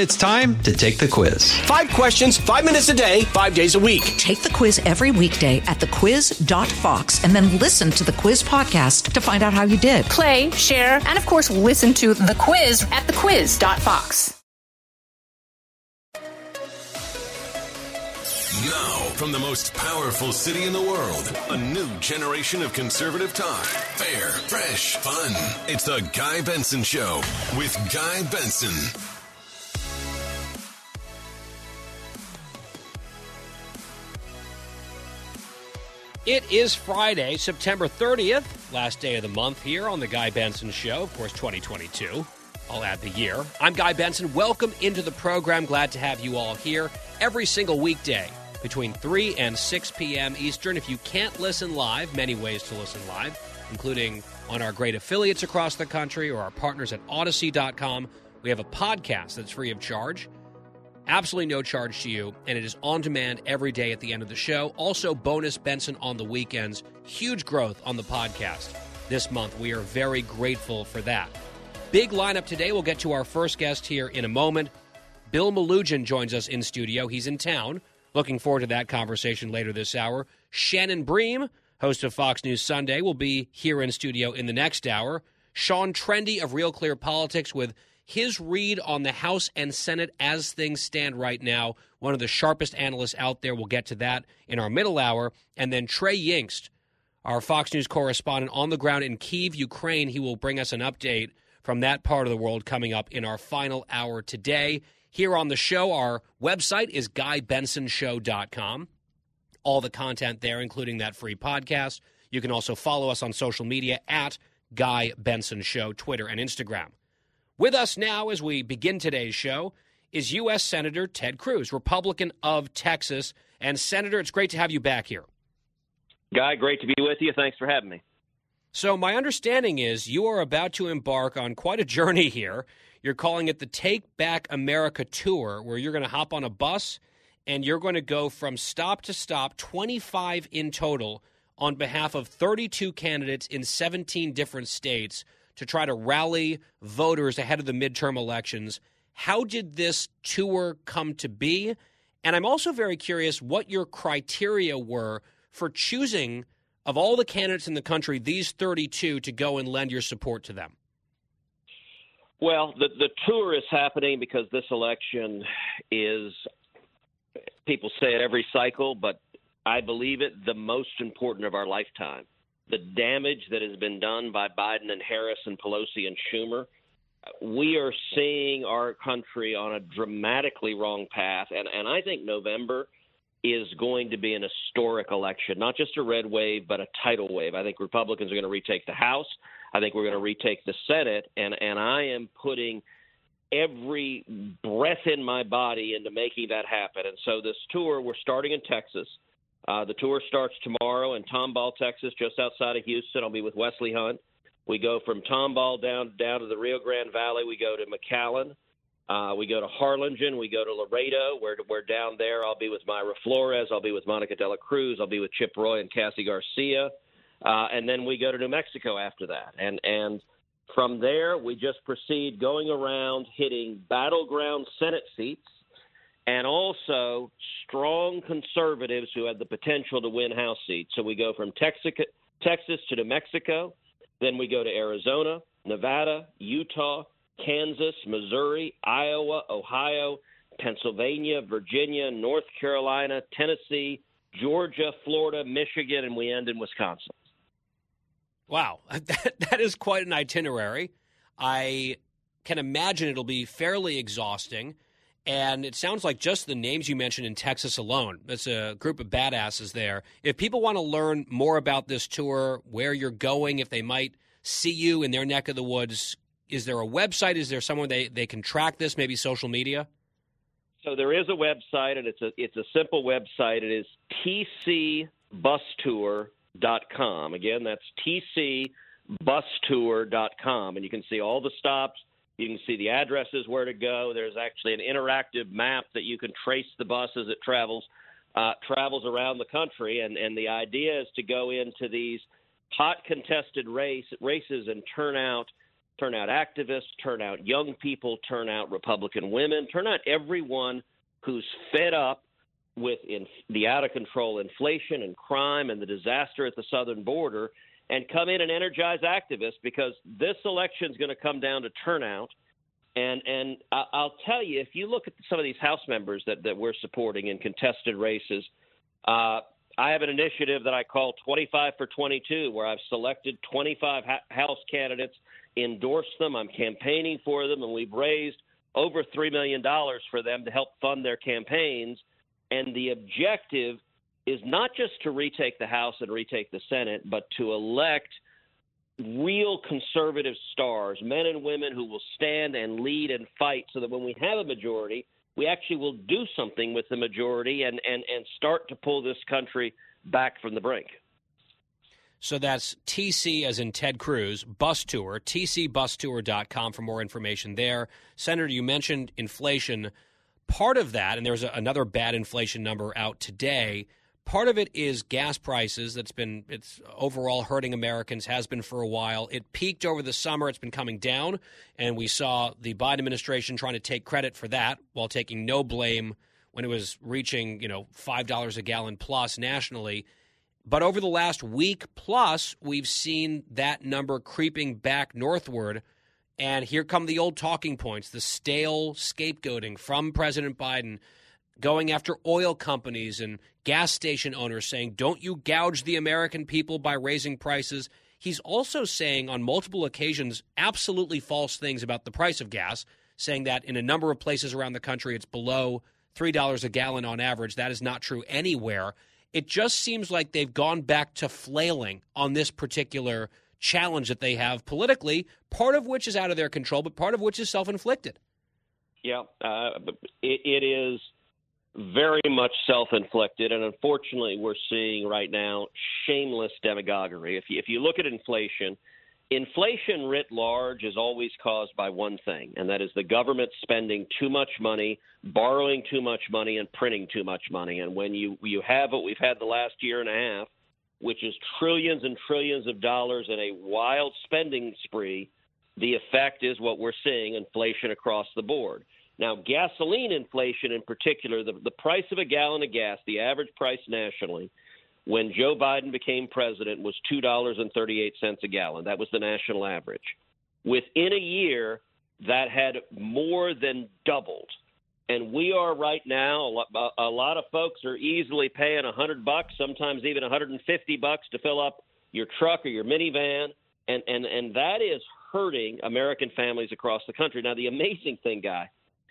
It's time to take the quiz. 5 questions, 5 minutes a day, 5 days a week. Take the quiz every weekday at thequiz.fox and then listen to the quiz podcast to find out how you did. Play, share, and of course, listen to the quiz at thequiz.fox. Now, from the most powerful city in the world, a new generation of conservative talk. Fair, fresh, fun. It's the Guy Benson Show with Guy Benson. It is Friday, September 30th, last day of the month here on the Guy Benson Show. Of course, 2022. I'll add the year. I'm Guy Benson. Welcome into the program. Glad to have you all here every single weekday between 3 and 6 p.m. Eastern. If you can't listen live, many ways to listen live, including on our great affiliates across the country or our partners at Odyssey.com. We have a podcast that's free of charge. Absolutely no charge to you, and it is on demand every day at the end of the show. Also, bonus Benson on the weekends. Huge growth on the podcast this month. We are very grateful for that. Big lineup today. We'll get to our first guest here in a moment. Bill Melugin joins us in studio. He's in town. Looking forward to that conversation later this hour. Shannon Bream, host of Fox News Sunday, will be here in studio in the next hour. Sean Trendy of Real Clear Politics with his read on the House and Senate as things stand right now. One of the sharpest analysts out there. We'll get to that in our middle hour. And then Trey Yingst, our Fox News correspondent on the ground in Kyiv, Ukraine. He will bring us an update from that part of the world coming up in our final hour today. Here on the show, our website is GuyBensonShow.com. All the content there, including that free podcast. You can also follow us on social media at Guy Benson Show, Twitter and Instagram. With us now as we begin today's show is U.S. Senator Ted Cruz, Republican of Texas. And, Senator, it's great to have you back here. Guy, great to be with you. Thanks for having me. So my understanding is you are about to embark on quite a journey here. You're calling it the Take Back America Tour, where you're going to hop on a bus and you're going to go from stop to stop, 25 in total, on behalf of 32 candidates in 17 different states to try to rally voters ahead of the midterm elections. How did this tour come to be? And I'm also very curious what your criteria were for choosing, of all the candidates in the country, these 32 to go and lend your support to them. Well, the tour is happening because this election is, people say it every cycle, but I believe it, the most important of our lifetime. The damage that has been done by Biden and Harris and Pelosi and Schumer, we are seeing our country on a dramatically wrong path. And I think November is going to be an historic election, not just a red wave, but a tidal wave. I think Republicans are going to retake the House. I think we're going to retake the Senate. And I am putting every breath in my body into making that happen. And so this tour, we're starting in Texas. The tour starts tomorrow in Tomball, Texas, just outside of Houston. I'll be with Wesley Hunt. We go from Tomball down to the Rio Grande Valley. We go to McAllen. We go to Harlingen. We go to Laredo. We're down there. I'll be with Myra Flores. I'll be with Monica de la Cruz. I'll be with Chip Roy and Cassie Garcia. And then we go to New Mexico after that. And from there, we just proceed going around hitting battleground Senate seats and also strong conservatives who have the potential to win House seats. So we go from Texas to New Mexico. Then we go to Arizona, Nevada, Utah, Kansas, Missouri, Iowa, Ohio, Pennsylvania, Virginia, North Carolina, Tennessee, Georgia, Florida, Michigan, and we end in Wisconsin. Wow, that is quite an itinerary. I can imagine it'll be fairly exhausting. And it sounds like just the names you mentioned in Texas alone, that's a group of badasses there. If people want to learn more about this tour, where you're going, if they might see you in their neck of the woods, is there a website? Is there someone they can track this, maybe social media? So there is a website, and it's a simple website. It is tcbustour.com. Again, that's tcbustour.com, and you can see all the stops. You can see the addresses where to go. There's actually an interactive map that you can trace the bus as it travels around the country. And the idea is to go into these hot contested races and turn out turn out activists, turn out young people, turn out Republican women, turn out everyone who's fed up with the out-of-control inflation and crime and the disaster at the southern border, and come in and energize activists, because this election is going to come down to turnout. And I'll tell you, if you look at some of these House members that we're supporting in contested races, I have an initiative that I call 25 for 22, where I've selected 25 House candidates, endorsed them, I'm campaigning for them, and we've raised over $3 million for them to help fund their campaigns. And the objective is not just to retake the House and retake the Senate, but to elect real conservative stars, men and women who will stand and lead and fight, so that when we have a majority, we actually will do something with the majority and start to pull this country back from the brink. So that's TC as in Ted Cruz, bus tour, tcbustour.com for more information there. Senator, you mentioned inflation. Part of that, and there's another bad inflation number out today, part of it is gas prices. It's overall hurting Americans, has been for a while. It peaked over the summer. It's been coming down, and we saw the Biden administration trying to take credit for that while taking no blame when it was reaching, $5 a gallon plus nationally. But over the last week plus, we've seen that number creeping back northward. And here come the old talking points, the stale scapegoating from President Biden, going after oil companies and gas station owners, saying, don't you gouge the American people by raising prices. He's also saying on multiple occasions absolutely false things about the price of gas, saying that in a number of places around the country it's below $3 a gallon on average. That is not true anywhere. It just seems like they've gone back to flailing on this particular challenge that they have politically, part of which is out of their control, but part of which is self-inflicted. Yeah, it is very much self-inflicted, and unfortunately we're seeing right now shameless demagoguery. If you look at inflation writ large is always caused by one thing, and that is the government spending too much money, borrowing too much money, and printing too much money. And when you have what we've had the last year and a half, which is trillions and trillions of dollars in a wild spending spree, the effect is what we're seeing, inflation across the board. Now, gasoline inflation in particular, the price of a gallon of gas, the average price nationally, when Joe Biden became president, was $2.38 a gallon. That was the national average. Within a year, that had more than doubled. And we are right now, a lot of folks are easily paying $100, sometimes even $150 to fill up your truck or your minivan. And that is hurting American families across the country. Now, the amazing thing, Guy,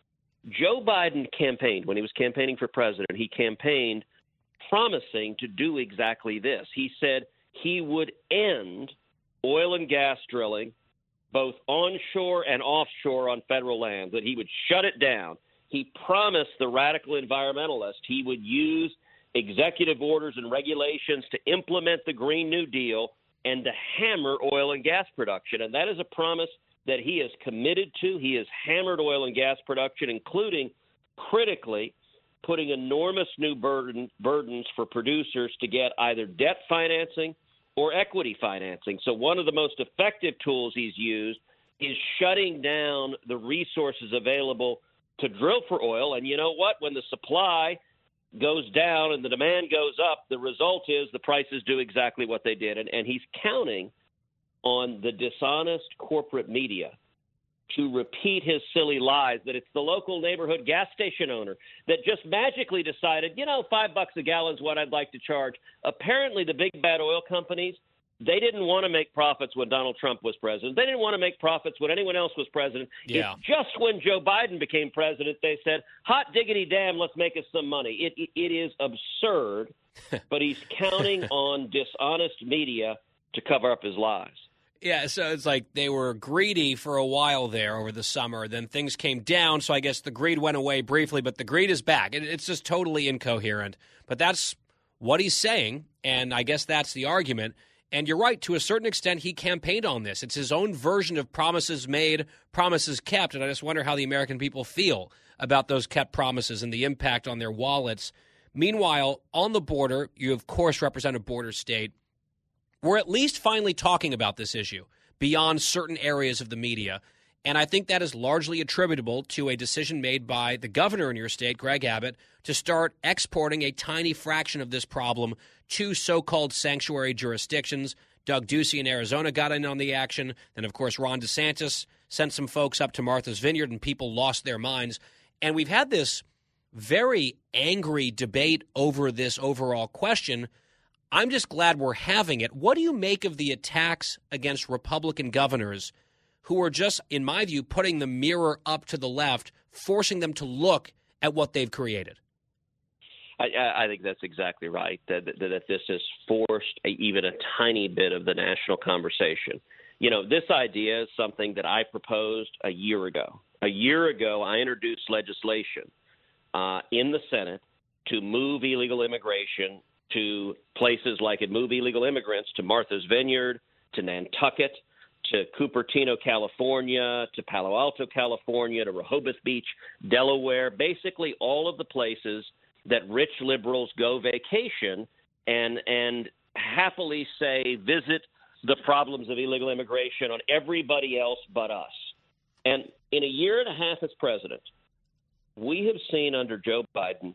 Joe Biden campaigned, when he was campaigning for president, he campaigned promising to do exactly this. He said he would end oil and gas drilling, both onshore and offshore on federal land, that he would shut it down. He promised the radical environmentalist he would use executive orders and regulations to implement the Green New Deal and to hammer oil and gas production. And that is a promise that he is committed to. He has hammered oil and gas production, including, critically, putting enormous new burdens for producers to get either debt financing or equity financing. So one of the most effective tools he's used is shutting down the resources available to drill for oil. And you know what? When the supply goes down and the demand goes up, the result is the prices do exactly what they did. And he's counting on the dishonest corporate media to repeat his silly lies that it's the local neighborhood gas station owner that just magically decided, $5 a gallon is what I'd like to charge. Apparently, the big bad oil companies, they didn't want to make profits when Donald Trump was president. They didn't want to make profits when anyone else was president. Yeah. It's just when Joe Biden became president, they said, hot diggity damn, let's make us some money. It is absurd, but he's counting on dishonest media to cover up his lies. Yeah, so it's like they were greedy for a while there over the summer. Then things came down, so I guess the greed went away briefly, but the greed is back. It's just totally incoherent. But that's what he's saying, and I guess that's the argument. And you're right, to a certain extent, he campaigned on this. It's his own version of promises made, promises kept, and I just wonder how the American people feel about those kept promises and the impact on their wallets. Meanwhile, on the border, you, of course, represent a border state. We're at least finally talking about this issue. beyond certain areas of the media. And I think that is largely attributable to a decision made by the governor in your state, Greg Abbott, to start exporting a tiny fraction of this problem to so-called sanctuary jurisdictions. Doug Ducey in Arizona got in on the action. Then, of course, Ron DeSantis sent some folks up to Martha's Vineyard, and people lost their minds. And we've had this very angry debate over this overall question. I'm just glad we're having it. What do you make of the attacks against Republican governors who are just, in my view, putting the mirror up to the left, forcing them to look at what they've created? I think that's exactly right, that this has forced even a tiny bit of the national conversation. You know, this idea is something that I proposed a year ago. A year ago, I introduced legislation in the Senate to move illegal immigration to places like it move illegal immigrants to Martha's Vineyard, to Nantucket, to Cupertino, California, to Palo Alto, California, to Rehoboth Beach, Delaware, basically all of the places that rich liberals go vacation and happily say visit the problems of illegal immigration on everybody else but us. And in a year and a half as president, we have seen under Joe Biden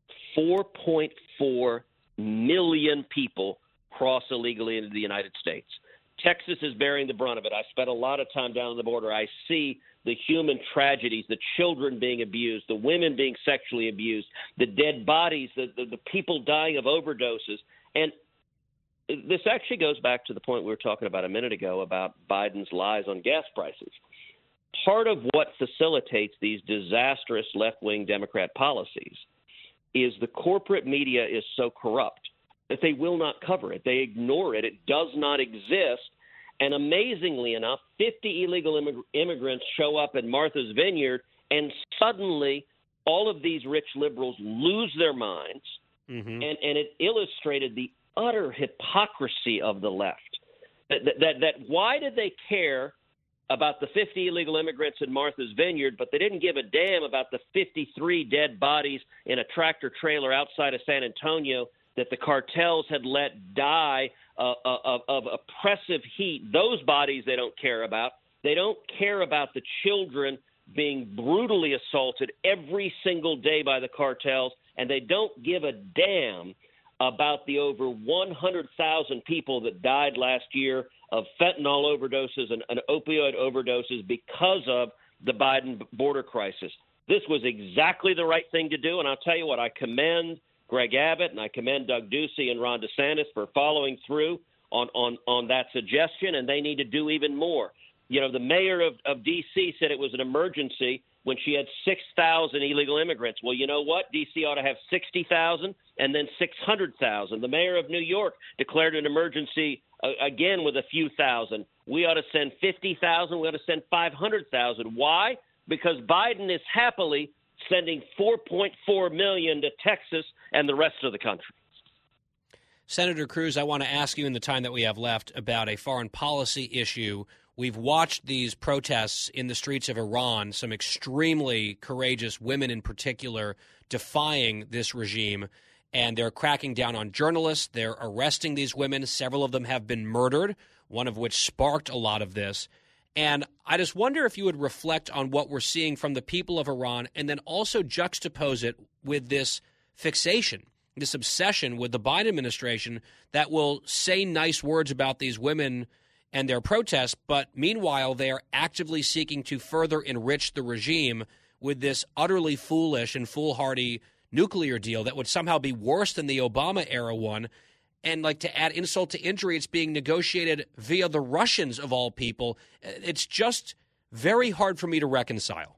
4.4 million people cross illegally into the United States. Texas is bearing the brunt of it. I spent a lot of time down on the border. I see the human tragedies, the children being abused, the women being sexually abused, the dead bodies, the people dying of overdoses. And this actually goes back to the point we were talking about a minute ago about Biden's lies on gas prices. Part of what facilitates these disastrous left-wing Democrat policies is the corporate media is so corrupt that they will not cover it. They ignore it. It does not exist. And amazingly enough, 50 illegal immigrants show up in Martha's Vineyard, and suddenly all of these rich liberals lose their minds. Mm-hmm. And it illustrated the utter hypocrisy of the left. That why did they care about the 50 illegal immigrants in Martha's Vineyard, but they didn't give a damn about the 53 dead bodies in a tractor trailer outside of San Antonio that the cartels had let die of oppressive heat. Those bodies they don't care about. They don't care about the children being brutally assaulted every single day by the cartels, and they don't give a damn about the over 100,000 people that died last year of fentanyl overdoses and opioid overdoses because of the Biden border crisis. This was exactly the right thing to do, and I'll tell you what, I commend Greg Abbott and I commend Doug Ducey and Ron DeSantis for following through on that suggestion, and they need to do even more. You know, the mayor of D.C. said it was an emergency when she had 6,000 illegal immigrants. Well, you know what? D.C. ought to have 60,000 and then 600,000. The mayor of New York declared an emergency again with a few thousand. We ought to send 50,000. We ought to send 500,000. Why? Because Biden is happily sending 4.4 million to Texas and the rest of the country. Senator Cruz, I want to ask you in the time that we have left about a foreign policy issue. We've watched these protests in the streets of Iran, some extremely courageous women in particular defying this regime, and they're cracking down on journalists. They're arresting these women. Several of them have been murdered, one of which sparked a lot of this. And I just wonder if you would reflect on what we're seeing from the people of Iran and then also juxtapose it with this fixation, this obsession with the Biden administration that will say nice words about these women and their protests, but meanwhile they are actively seeking to further enrich the regime with this utterly foolish and foolhardy nuclear deal that would somehow be worse than the Obama-era one. And like to add insult to injury, it's being negotiated via the Russians of all people. It's just very hard for me to reconcile.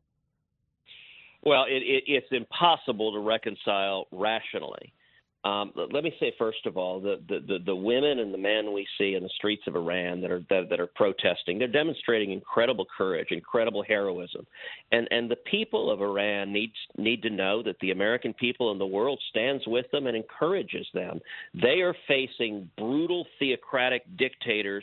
Well, it's impossible to reconcile rationally. Let me say, first of all, the women and the men we see in the streets of Iran that are protesting, they're demonstrating incredible courage, incredible heroism. And the people of Iran need to know that the American people and the world stands with them and encourages them. They are facing brutal theocratic dictators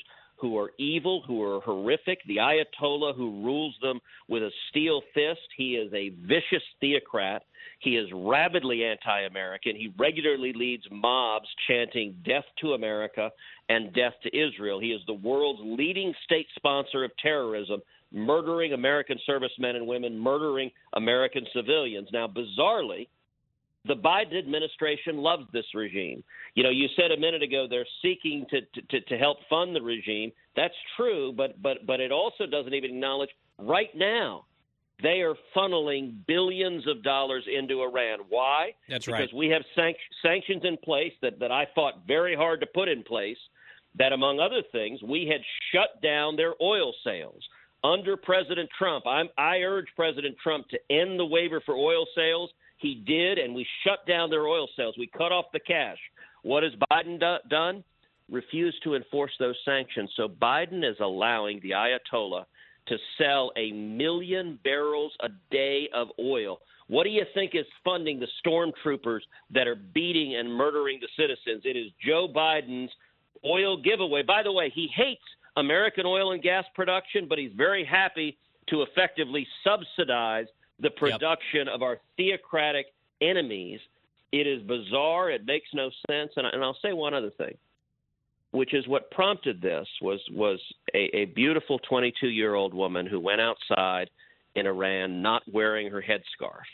who are evil, who are horrific, the Ayatollah who rules them with a steel fist. He is a vicious theocrat. He is rabidly anti-American. He regularly leads mobs chanting death to America and death to Israel. He is the world's leading state sponsor of terrorism, murdering American servicemen and women, murdering American civilians. Now, bizarrely, the Biden administration loves this regime. You know, you said a minute ago they're seeking to help fund the regime. That's true, but it also doesn't even acknowledge right now they are funneling billions of dollars into Iran. Why? That's right. Because we have sanctions in place that I fought very hard to put in place, that, among other things, we had shut down their oil sales. Under President Trump, I urged President Trump to end the waiver for oil sales. He did, and we shut down their oil sales. We cut off the cash. What has Biden done? Refused to enforce those sanctions. So Biden is allowing the Ayatollah to sell 1 million barrels a day of oil. What do you think is funding the stormtroopers that are beating and murdering the citizens? It is Joe Biden's oil giveaway. By the way, he hates American oil and gas production, but he's very happy to effectively subsidize the production of our theocratic enemies. It is bizarre. It makes no sense. And I'll say one other thing, which is what prompted this was a beautiful 22-year-old woman who went outside in Iran not wearing her headscarf.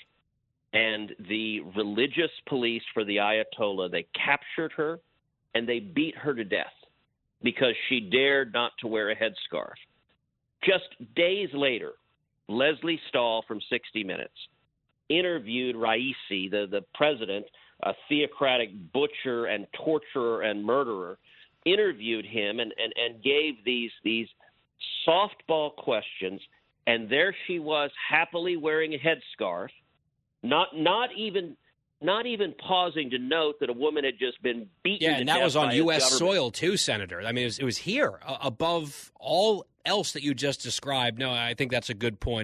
And the religious police for the Ayatollah, they captured her and they beat her to death because she dared not to wear a headscarf. Just days later, Leslie Stahl from 60 Minutes interviewed Raisi, the president, a theocratic butcher and torturer and murderer, interviewed him and gave these softball questions, and there she was happily wearing a headscarf, not even pausing to note that a woman had just been beaten. Yeah, and that was on U.S. soil too, Senator. I mean, it was here above all else that you just described. No, I think that's a good point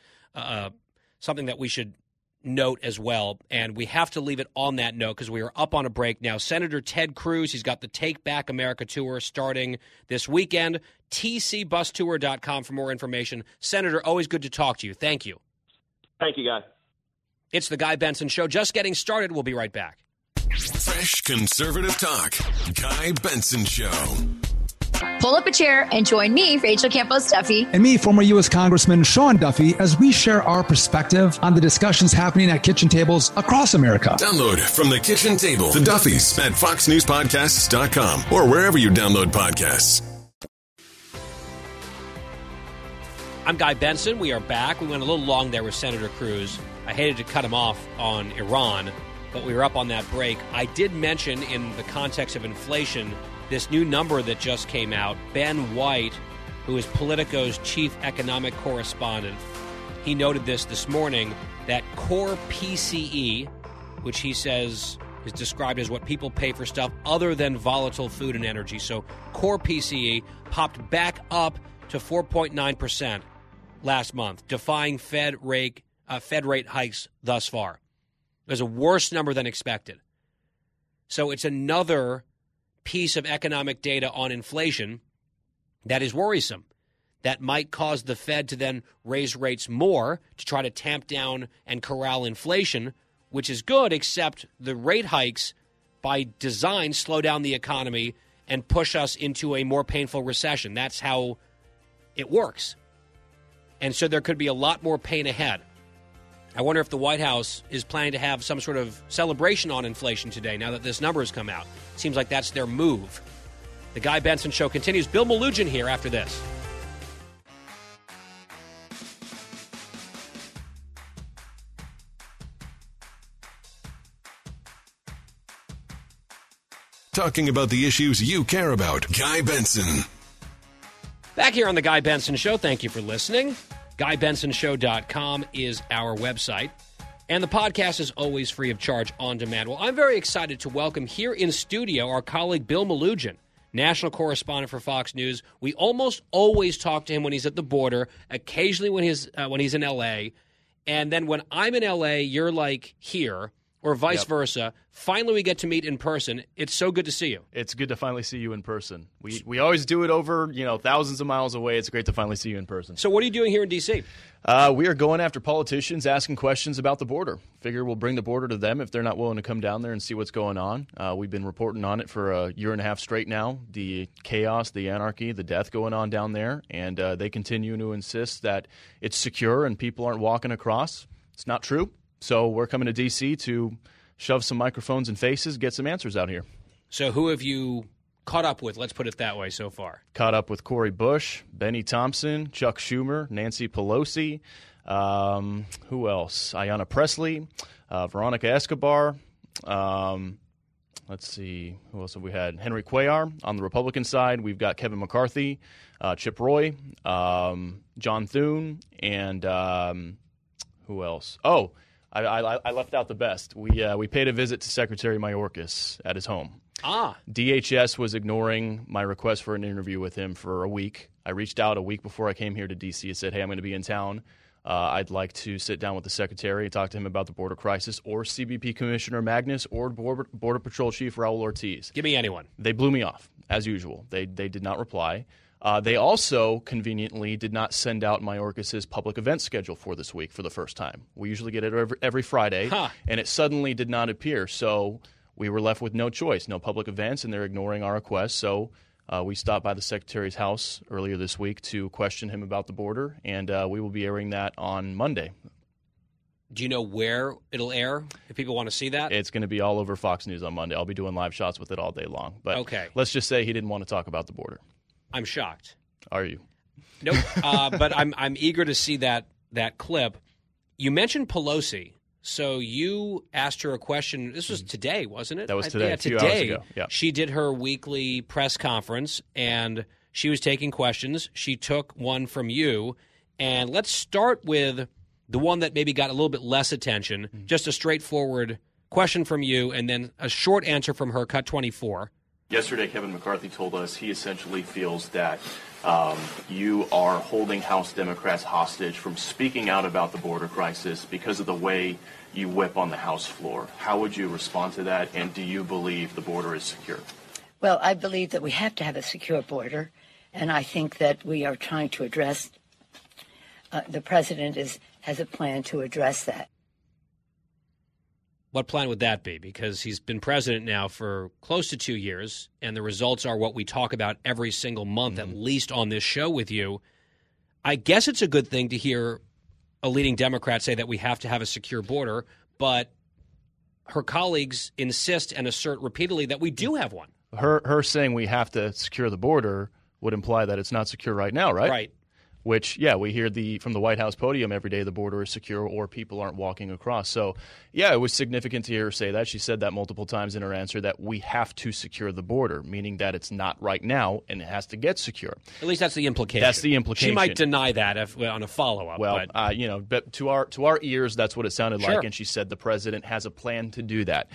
and something that we should note as well. And we have to leave it on that note because we are up on a break now. Senator Ted Cruz, he's got the Take Back America tour starting this weekend. TCBusTour.com for more information. Senator, always good to talk to you. Thank you. Thank you, Guy. It's the Guy Benson Show. Just getting started. We'll be right back. Fresh conservative talk. Guy Benson Show. Pull up a chair and join me, Rachel Campos Duffy. And me, former U.S. Congressman Sean Duffy, as we share our perspective on the discussions happening at kitchen tables across America. Download From the Kitchen Table, The Duffys, at foxnewspodcasts.com or wherever you download podcasts. I'm Guy Benson. We are back. We went a little long there with Senator Cruz. I hated to cut him off on Iran, but we were up on that break. I did mention in the context of inflation this new number that just came out. Ben White, who is Politico's chief economic correspondent, he noted this morning, that core PCE, which he says is described as what people pay for stuff other than volatile food and energy. So core PCE popped back up to 4.9% last month, defying Fed rate hikes thus far. It was a worse number than expected. So it's another piece of economic data on inflation that is worrisome, that might cause the Fed to then raise rates more to try to tamp down and corral inflation, which is good, except the rate hikes by design slow down the economy and push us into a more painful recession. That's how it works. And so there could be a lot more pain ahead. I wonder if the White House is planning to have some sort of celebration on inflation today now that this number has come out. Seems like that's their move. The Guy Benson Show continues. Bill Malugin here after this. Talking about the issues you care about. Guy Benson. Back here on the Guy Benson Show. Thank you for listening. GuyBensonShow.com is our website. And the podcast is always free of charge on demand. Well, I'm very excited to welcome here in studio our colleague Bill Malugin, national correspondent for Fox News. We almost always talk to him when he's at the border, occasionally when he's in L.A., and then when I'm in L.A., you're like here, or vice versa. Finally, we get to meet in person. It's so good to see you. It's good to finally see you in person. We always do it over, thousands of miles away. It's great to finally see you in person. So what are you doing here in D.C.? We are going after politicians, asking questions about the border. Figure we'll bring the border to them if they're not willing to come down there and see what's going on. We've been reporting on it for a year and a half straight now, the chaos, the anarchy, the death going on down there, and they continue to insist that it's secure and people aren't walking across. It's not true. So we're coming to D.C. to shove some microphones in faces, get some answers out here. So who have you caught up with, let's put it that way, so far? Caught up with Cori Bush, Benny Thompson, Chuck Schumer, Nancy Pelosi, who else? Ayanna Pressley, Veronica Escobar. Let's see, who else have we had? Henry Cuellar on the Republican side. We've got Kevin McCarthy, Chip Roy, John Thune, and who else? Oh, I left out the best. We paid a visit to Secretary Mayorkas at his home. DHS was ignoring my request for an interview with him for a week. I reached out a week before I came here to D.C. and said, hey, I'm going to be in town. I'd like to sit down with the Secretary and talk to him about the border crisis, or CBP Commissioner Magnus, or Border Patrol Chief Raul Ortiz. Give me anyone. They blew me off, as usual. They did not reply. They also conveniently did not send out Mayorkas' public event schedule for this week for the first time. We usually get it every Friday, and it suddenly did not appear. So we were left with no choice, no public events, and they're ignoring our request. So we stopped by the Secretary's house earlier this week to question him about the border, and we will be airing that on Monday. Do you know where it'll air if people want to see that? It's going to be all over Fox News on Monday. I'll be doing live shots with it all day long. But okay. Let's just say he didn't want to talk about the border. I'm shocked. Are you? Nope. But I'm eager to see that clip. You mentioned Pelosi. So you asked her a question. This was today, wasn't it? That was today. Yeah, a few hours ago. Yeah. She did her weekly press conference, and she was taking questions. She took one from you. And let's start with the one that maybe got a little bit less attention, just a straightforward question from you, and then a short answer from her, cut 24. Yesterday, Kevin McCarthy told us he essentially feels that you are holding House Democrats hostage from speaking out about the border crisis because of the way you whip on the House floor. How would you respond to that, and do you believe the border is secure? Well, I believe that we have to have a secure border, and I think that we are trying to address, the president has a plan to address that. What plan would that be? Because he's been president now for close to 2 years, and the results are what we talk about every single month, at least on this show with you. I guess it's a good thing to hear a leading Democrat say that we have to have a secure border, but her colleagues insist and assert repeatedly that we do have one. Her saying we have to secure the border would imply that it's not secure right now, right? Right. Which, we hear from the White House podium every day the border is secure or people aren't walking across. So, it was significant to hear her say that. She said that multiple times in her answer, that we have to secure the border, meaning that it's not right now and it has to get secure. At least that's the implication. That's the implication. She might deny that on a follow-up. Well, but to our ears, that's what it sounded Sure. like, and she said the president has a plan to do that.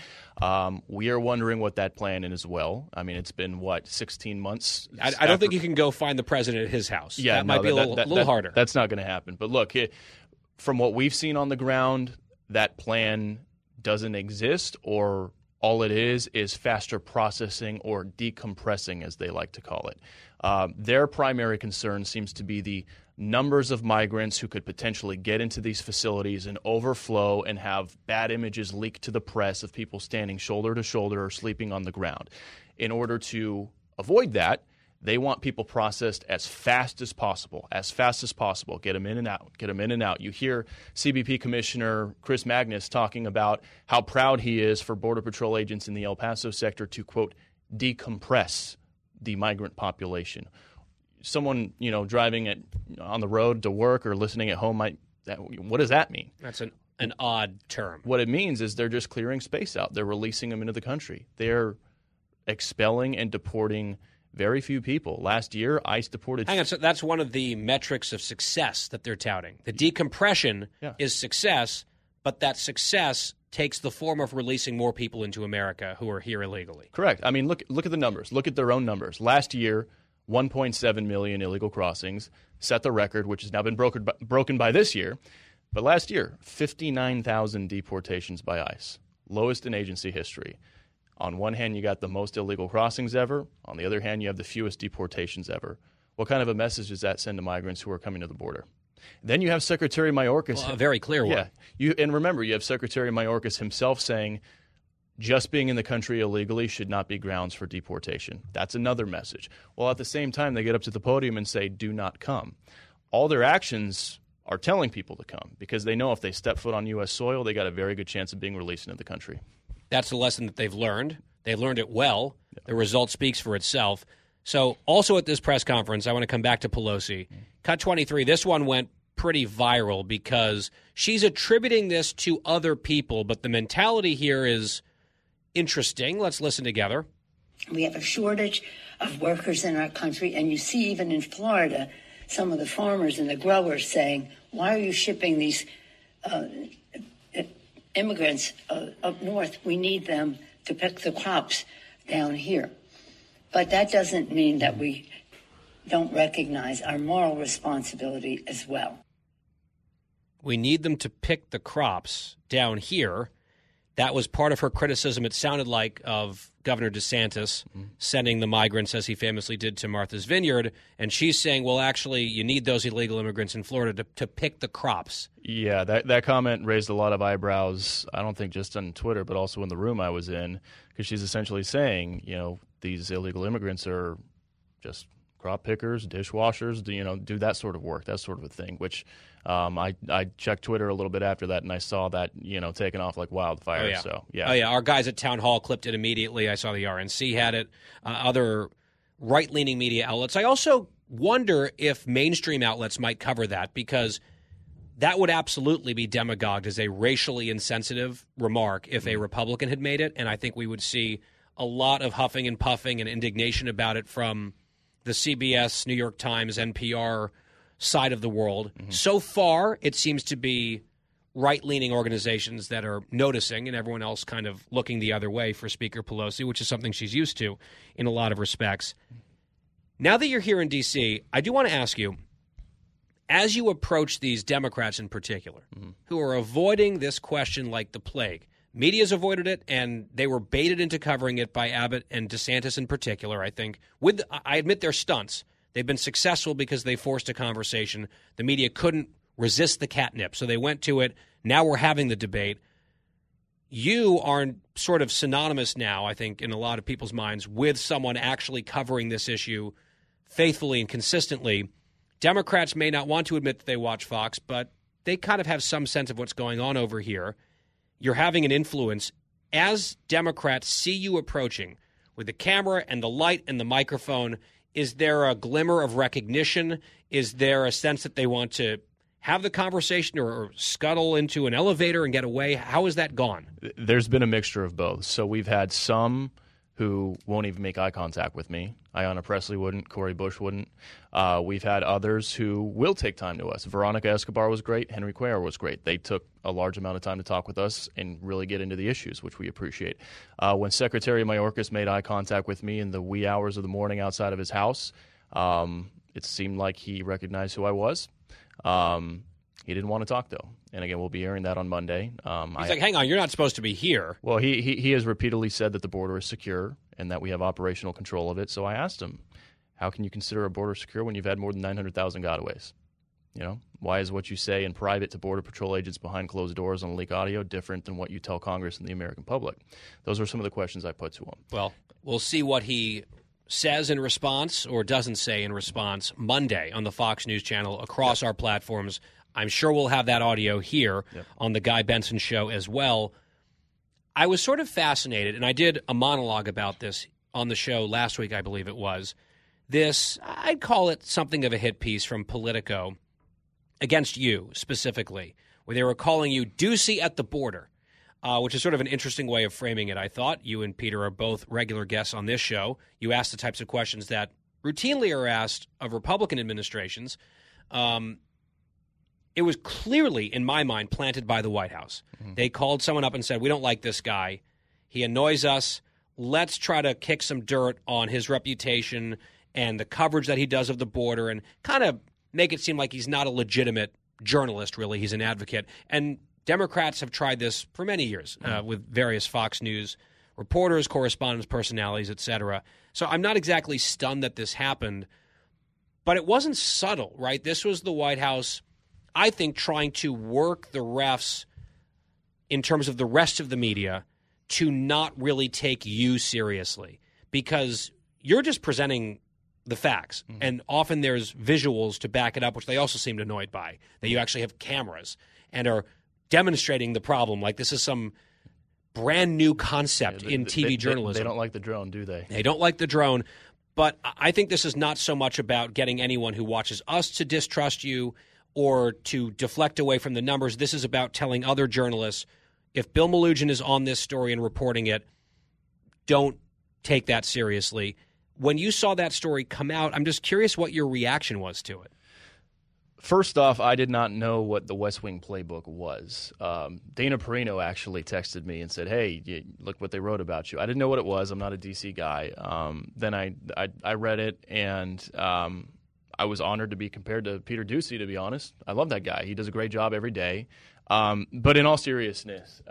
We are wondering what that plan is as well. I mean, it's been, 16 months? I don't think you can go find the president at his house. Yeah, that might be a little harder. That's not going to happen. But look, from what we've seen on the ground, that plan doesn't exist, or all it is faster processing or decompressing, as they like to call it. Their primary concern seems to be the numbers of migrants who could potentially get into these facilities and overflow and have bad images leaked to the press of people standing shoulder to shoulder or sleeping on the ground. In order to avoid that, they want people processed as fast as possible. Get them in and out. You hear CBP Commissioner Chris Magnus talking about how proud he is for Border Patrol agents in the El Paso sector to, quote, decompress the migrant population. Someone, driving on the road to work or listening at home what does that mean? That's an odd term. What it means is they're just clearing space out. They're releasing them into the country. They're expelling and deporting very few people. Last year, ICE deported... Hang on, so that's one of the metrics of success that they're touting. The decompression is success, but that success takes the form of releasing more people into America who are here illegally. Correct. I mean, look at the numbers. Look at their own numbers. Last year, 1.7 million illegal crossings set the record, which has now been broken by this year. But last year, 59,000 deportations by ICE. lowest in agency history. On one hand, you got the most illegal crossings ever. On the other hand, you have the fewest deportations ever. What kind of a message does that send to migrants who are coming to the border? Then you have Secretary Mayorkas. Well, a very clear one. Yeah. And remember, you have Secretary Mayorkas himself saying just being in the country illegally should not be grounds for deportation. That's another message. Well, at the same time, they get up to the podium and say, do not come. All their actions are telling people to come because they know if they step foot on U.S. soil, they got a very good chance of being released into the country. That's the lesson that they've learned. They've learned it well. Yeah. The result speaks for itself. So also at this press conference, I want to come back to Pelosi. Cut 23, this one went pretty viral because she's attributing this to other people, but the mentality here is interesting. Let's listen together. We have a shortage of workers in our country, and you see even in Florida, some of the farmers and the growers saying, why are you shipping these immigrants up north? We need them to pick the crops down here. But that doesn't mean that we don't recognize our moral responsibility as well. We need them to pick the crops down here. That was part of her criticism, it sounded like, of Governor DeSantis sending the migrants, as he famously did, to Martha's Vineyard. And she's saying, well, actually, you need those illegal immigrants in Florida to pick the crops. Yeah, that comment raised a lot of eyebrows, I don't think just on Twitter, but also in the room I was in, because she's essentially saying, these illegal immigrants are just crop pickers, dishwashers, do that sort of work, that sort of a thing, which I checked Twitter a little bit after that, and I saw that, taking off like wildfire. Oh, yeah. So, yeah. Oh, yeah. Our guys at Town Hall clipped it immediately. I saw the RNC had it, other right-leaning media outlets. I also wonder if mainstream outlets might cover that, because that would absolutely be demagogued as a racially insensitive remark if a Republican had made it, and I think we would see a lot of huffing and puffing and indignation about it from the CBS, New York Times, NPR side of the world. Mm-hmm. So far, it seems to be right-leaning organizations that are noticing, and everyone else kind of looking the other way for Speaker Pelosi, which is something she's used to in a lot of respects. Now that you're here in D.C., I do want to ask you, as you approach these Democrats in particular, who are avoiding this question like the plague, media's avoided it, and they were baited into covering it by Abbott and DeSantis in particular, I think. I admit they're stunts. They've been successful because they forced a conversation. The media couldn't resist the catnip, so they went to it. Now we're having the debate. You are sort of synonymous now, I think, in a lot of people's minds, with someone actually covering this issue faithfully and consistently. Democrats may not want to admit that they watch Fox, but they kind of have some sense of what's going on over here. You're having an influence. As Democrats see you approaching with the camera and the light and the microphone, is there a glimmer of recognition? Is there a sense that they want to have the conversation or scuttle into an elevator and get away? How has that gone? There's been a mixture of both. So we've had some who won't even make eye contact with me. Ayanna Pressley wouldn't. Cori Bush wouldn't. We've had others who will take time to us. Veronica Escobar was great. Henry Cuellar was great. They took a large amount of time to talk with us and really get into the issues, which we appreciate. When Secretary Mayorkas made eye contact with me in the wee hours of the morning outside of his house, it seemed like he recognized who I was. He didn't want to talk, though. And again, we'll be hearing that on Monday. He's like, hang on, you're not supposed to be here. Well, he has repeatedly said that the border is secure and that we have operational control of it. So I asked him, how can you consider a border secure when you've had more than 900,000 gotaways? Why is what you say in private to Border Patrol agents behind closed doors on leak audio different than what you tell Congress and the American public? Those are some of the questions I put to him. Well, we'll see what he says in response or doesn't say in response Monday on the Fox News Channel across our platforms. I'm sure we'll have that audio here on the Guy Benson Show as well. I was sort of fascinated, and I did a monologue about this on the show last week, I believe it was. This, I'd call it something of a hit piece from Politico against you specifically, where they were calling you Ducey at the border, which is sort of an interesting way of framing it, I thought. You and Peter are both regular guests on this show. You ask the types of questions that routinely are asked of Republican administrations. It was clearly, in my mind, planted by the White House. Mm-hmm. They called someone up and said, we don't like this guy. He annoys us. Let's try to kick some dirt on his reputation and the coverage that he does of the border and kind of make it seem like he's not a legitimate journalist, really. He's an advocate. And Democrats have tried this for many years with various Fox News reporters, correspondents, personalities, etc. So I'm not exactly stunned that this happened, but it wasn't subtle, right? This was the White House, I think, trying to work the refs in terms of the rest of the media to not really take you seriously, because you're just presenting the facts. Mm-hmm. And often there's visuals to back it up, which they also seemed annoyed by, that you actually have cameras and are demonstrating the problem like this is some brand new concept in TV journalism. They don't like the drone, do they? They don't like the drone. But I think this is not so much about getting anyone who watches us to distrust you or to deflect away from the numbers. This is about telling other journalists, if Bill Melugin is on this story and reporting it, don't take that seriously. When you saw that story come out, I'm just curious what your reaction was to it. First off, I did not know what the West Wing playbook was. Dana Perino actually texted me and said, hey, look what they wrote about you. I didn't know what it was. I'm not a D.C. guy. Then I read it, and I was honored to be compared to Peter Doocy, to be honest. I love that guy. He does a great job every day. But in all seriousness,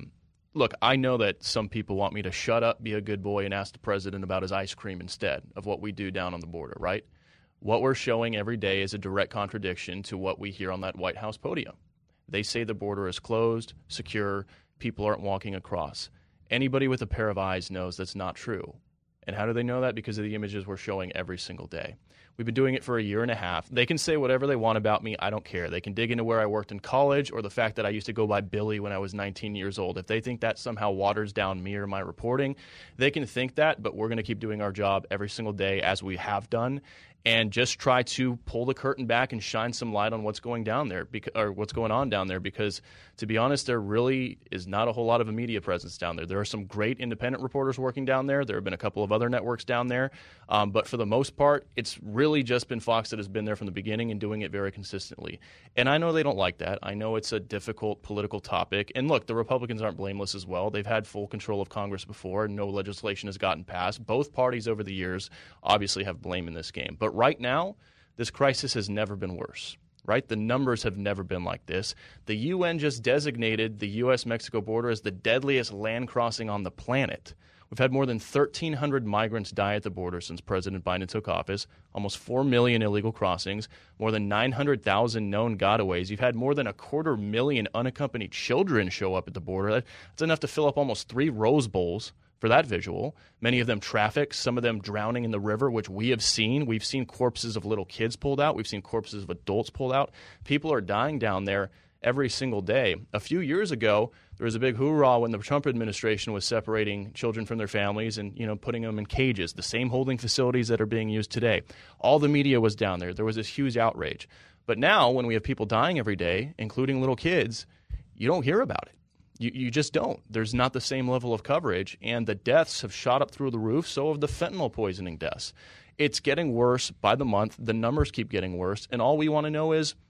look, I know that some people want me to shut up, be a good boy, and ask the president about his ice cream instead of what we do down on the border, right? What we're showing every day is a direct contradiction to what we hear on that White House podium. They say the border is closed, secure, people aren't walking across. Anybody with a pair of eyes knows that's not true. And how do they know that? Because of the images we're showing every single day. We've been doing it for a year and a half. They can say whatever they want about me. I don't care. They can dig into where I worked in college or the fact that I used to go by Billy when I was 19 years old. If they think that somehow waters down me or my reporting, they can think that, but we're going to keep doing our job every single day as we have done, and just try to pull the curtain back and shine some light on what's going down there, or what's going on down there. Because, to be honest, there really is not a whole lot of a media presence down there. There are some great independent reporters working down there. There have been a couple of other networks down there, but for the most part, it's really just been Fox that has been there from the beginning and doing it very consistently. And I know they don't like that. I know it's a difficult political topic. And look, the Republicans aren't blameless as well. They've had full control of Congress before, and no legislation has gotten passed. Both parties over the years obviously have blame in this game. But right now, this crisis has never been worse, right? The numbers have never been like this. The UN just designated the U.S.-Mexico border as the deadliest land crossing on the planet. We've had more than 1,300 migrants die at the border since President Biden took office, almost 4 million illegal crossings, more than 900,000 known gotaways. You've had more than 250,000 unaccompanied children show up at the border. That's enough to fill up almost 3 Rose Bowls for that visual. Many of them trafficked, some of them drowning in the river, which we have seen. We've seen corpses of little kids pulled out. We've seen corpses of adults pulled out. People are dying down there every single day. A few years ago, there was a big hoorah when the Trump administration was separating children from their families and, putting them in cages, the same holding facilities that are being used today. All the media was down there. There was this huge outrage. But now, when we have people dying every day, including little kids, you don't hear about it. You just don't. There's not the same level of coverage, and the deaths have shot up through the roof, so have the fentanyl poisoning deaths. It's getting worse by the month. The numbers keep getting worse, and all we want to know is,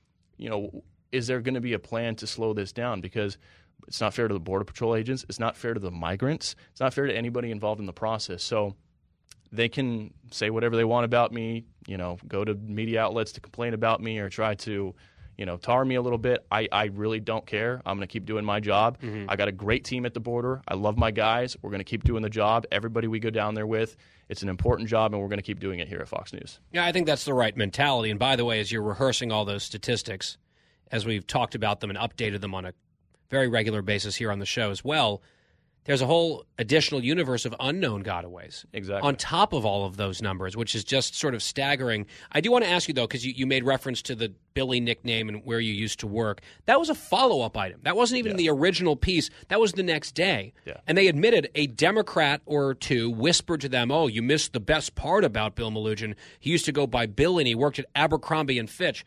is there going to be a plan to slow this down? Because it's not fair to the Border Patrol agents. It's not fair to the migrants. It's not fair to anybody involved in the process. So they can say whatever they want about me, go to media outlets to complain about me or try to, tar me a little bit. I really don't care. I'm going to keep doing my job. Mm-hmm. I got a great team at the border. I love my guys. We're going to keep doing the job. Everybody we go down there with, it's an important job, and we're going to keep doing it here at Fox News. Yeah, I think that's the right mentality. And by the way, as you're rehearsing all those statistics, as we've talked about them and updated them on a very regular basis here on the show as well, there's a whole additional universe of unknown gotaways. Exactly. On top of all of those numbers, which is just sort of staggering. I do want to ask you, though, because you made reference to the Billy nickname and where you used to work. That was a follow-up item. That wasn't even the original piece. That was the next day. Yeah. And they admitted a Democrat or two whispered to them, oh, you missed the best part about Bill Melugin. He used to go by Billy, and he worked at Abercrombie & Fitch.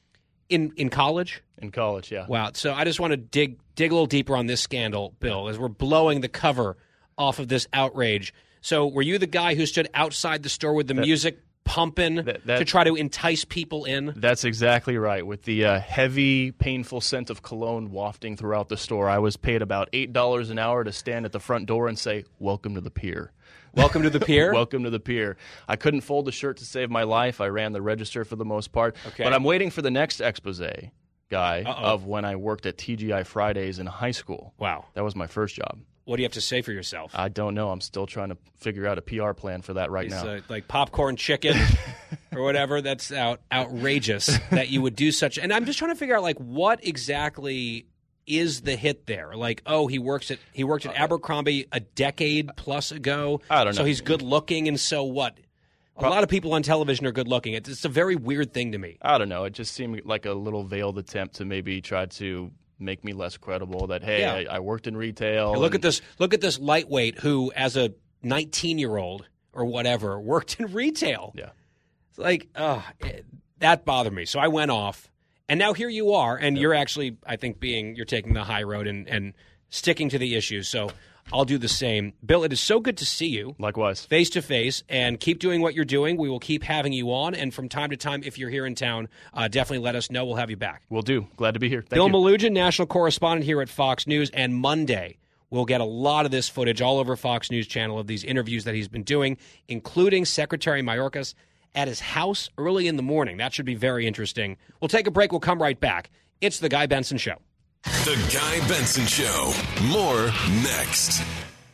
In college? In college, yeah. Wow. So I just want to dig a little deeper on this scandal, Bill, as we're blowing the cover off of this outrage. So were you the guy who stood outside the store with the music pumping to try to entice people in? That's exactly right. With the heavy, painful scent of cologne wafting throughout the store, I was paid about $8 an hour to stand at the front door and say, "Welcome to the pier." Welcome to the pier? Welcome to the pier. I couldn't fold the shirt to save my life. I ran the register for the most part. Okay. But I'm waiting for the next expose Guy, of when I worked at TGI Fridays in high school. Wow. That was my first job. What do you have to say for yourself? I don't know. I'm still trying to figure out a PR plan for that now. Like popcorn chicken or whatever. That's outrageous that you would do such. And I'm just trying to figure out, like, what exactly is the hit there? Like, he worked at Abercrombie a decade plus ago. I don't know. So he's good looking, and so what? A lot of people on television are good looking. It's a very weird thing to me. I don't know. It just seemed like a little veiled attempt to maybe try to make me less credible. That I worked in retail. Look at this lightweight who, as a 19-year-old or whatever, worked in retail. Yeah, it's like that bothered me. So I went off, and now here you are, and you're actually, I think, you're taking the high road and sticking to the issues. So I'll do the same. Bill, it is so good to see you. Likewise. Face to face, and keep doing what you're doing. We will keep having you on, and from time to time, if you're here in town, definitely let us know. We'll have you back. Will do. Glad to be here. Thank Bill you. Melugin, national correspondent here at Fox News, and Monday we'll get a lot of this footage all over Fox News Channel of these interviews that he's been doing, including Secretary Mayorkas at his house early in the morning. That should be very interesting. We'll take a break. We'll come right back. It's The Guy Benson Show. The Guy Benson Show. More next.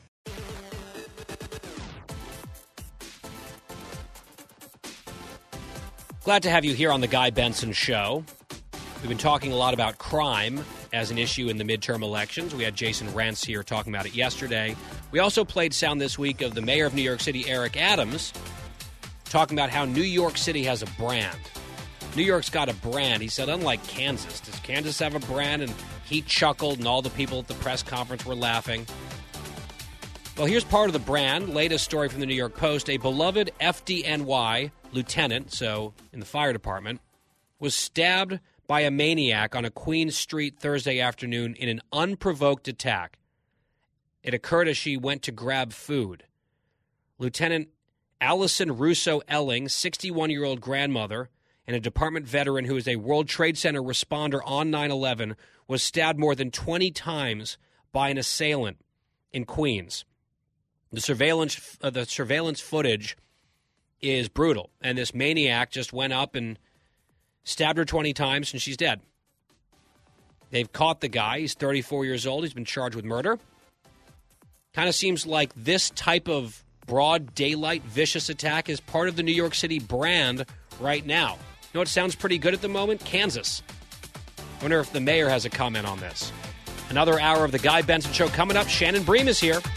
Glad to have you here on The Guy Benson Show. We've been talking a lot about crime as an issue in the midterm elections. We had Jason Rentz here talking about it yesterday. We also played sound this week of the mayor of New York City, Eric Adams, talking about how New York City has a brand. New York's got a brand. He said, unlike Kansas. Does Kansas have a brand? And he chuckled, and all the people at the press conference were laughing. Well, here's part of the brand. Latest story from the New York Post. A beloved FDNY lieutenant, so in the fire department, was stabbed by a maniac on a Queen Street Thursday afternoon in an unprovoked attack. It occurred as she went to grab food. Lieutenant Allison Russo Elling, 61-year-old grandmother, and a department veteran who is a World Trade Center responder on 9/11, was stabbed more than 20 times by an assailant in Queens. The surveillance footage is brutal, and this maniac just went up and stabbed her 20 times, and she's dead. They've caught the guy. He's 34 years old. He's been charged with murder. Kind of seems like this type of broad daylight vicious attack is part of the New York City brand right now. You know what sounds pretty good at the moment? Kansas. I wonder if the mayor has a comment on this. Another hour of The Guy Benson Show coming up. Shannon Bream is here.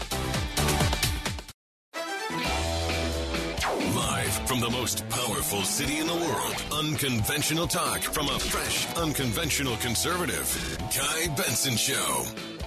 From the most powerful city in the world, unconventional talk from a fresh, unconventional conservative. Guy Benson Show.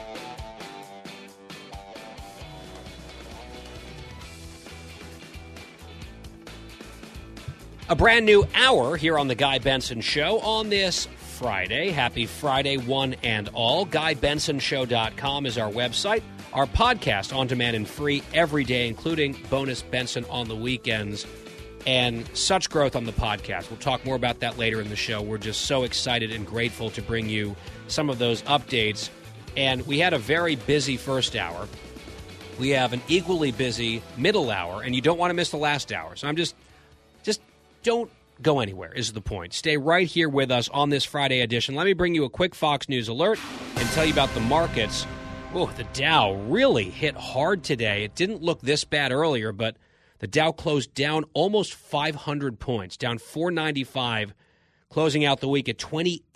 A brand new hour here on The Guy Benson Show on this Friday. Happy Friday, one and all. GuyBensonShow.com is our website. Our podcast on demand and free every day, including bonus Benson on the weekends. And such growth on the podcast. We'll talk more about that later in the show. We're just so excited and grateful to bring you some of those updates. And we had a very busy first hour. We have an equally busy middle hour, and you don't want to miss the last hour. So I'm just don't go anywhere is the point. Stay right here with us on this Friday edition. Let me bring you a quick Fox News alert and tell you about the markets. Oh, the Dow really hit hard today. It didn't look this bad earlier, but the Dow closed down almost 500 points, down 495, closing out the week at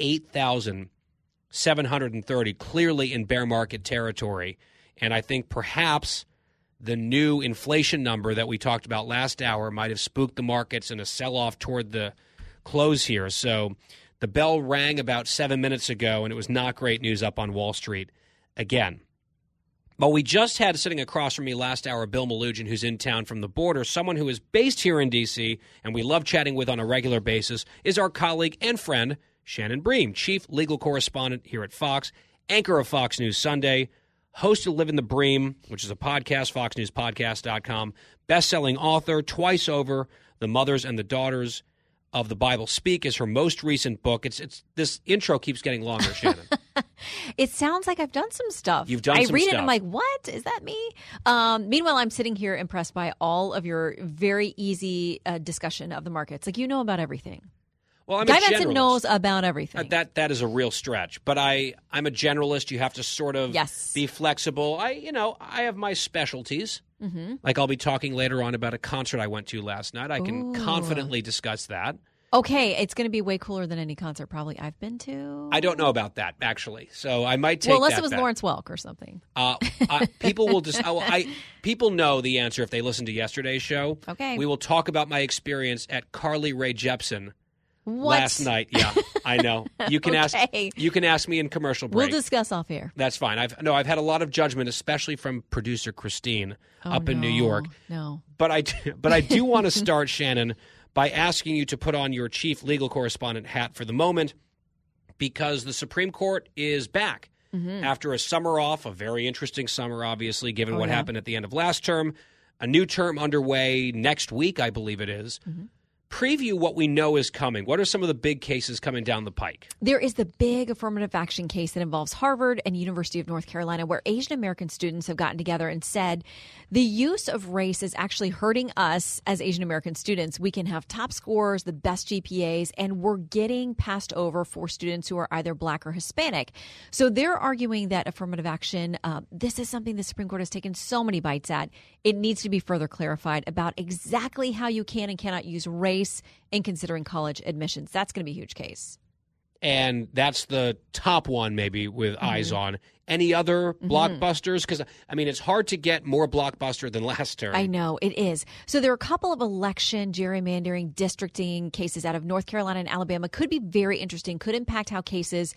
28,730, clearly in bear market territory. And I think perhaps the new inflation number that we talked about last hour might have spooked the markets in a sell-off toward the close here. So the bell rang about 7 minutes ago, and it was not great news up on Wall Street again. But we just had sitting across from me last hour Bill Melugin, who's in town from the border, someone who is based here in D.C., and we love chatting with on a regular basis, is our colleague and friend, Shannon Bream, chief legal correspondent here at Fox, anchor of Fox News Sunday, host of Live in the Bream, which is a podcast, foxnewspodcast.com, best-selling author, twice over, The Mothers and the Daughters of the Bible Speak is her most recent book. It's this intro keeps getting longer, Shannon. It sounds like I've done some stuff. You've done some stuff. I read it and I'm like, what? Is that me? Meanwhile, I'm sitting here impressed by all of your very easy discussion of the markets. Like, you know about everything. Well, I'm Guy a Benson generalist. knows about everything. That is a real stretch. But I'm a generalist. You have to sort of be flexible. I have my specialties. Mm-hmm. Like I'll be talking later on about a concert I went to last night. I can confidently discuss that. Okay, it's going to be way cooler than any concert probably I've been to. I don't know about that, actually. So I might take unless that it was back. Lawrence Welk or something. People will just. People know the answer if they listen to yesterday's show. Okay. We will talk about my experience at Carly Rae Jepsen What? last night. Yeah, I know. You can ask. You can ask me in commercial break. We'll discuss off air. That's fine. I've had a lot of judgment, especially from producer Christine up in New York. No. But I do want to start, Shannon, by asking you to put on your chief legal correspondent hat for the moment, because the Supreme Court is back after a summer off, a very interesting summer, obviously, given what happened at the end of last term. A new term underway next week, I believe it is. Preview what we know is coming. What are some of the big cases coming down the pike? There is the big affirmative action case that involves Harvard and University of North Carolina, where Asian American students have gotten together and said the use of race is actually hurting us as Asian American students. We can have top scores, the best GPAs, and we're getting passed over for students who are either Black or Hispanic. So they're arguing that affirmative action, this is something the Supreme Court has taken so many bites at. It needs to be further clarified about exactly how you can and cannot use race in considering college admissions. That's going to be a huge case. And that's the top one, maybe, with eyes on. Any other blockbusters? Because, it's hard to get more blockbuster than last term. I know, it is. So there are a couple of election, gerrymandering, districting cases out of North Carolina and Alabama. Could be very interesting, could impact how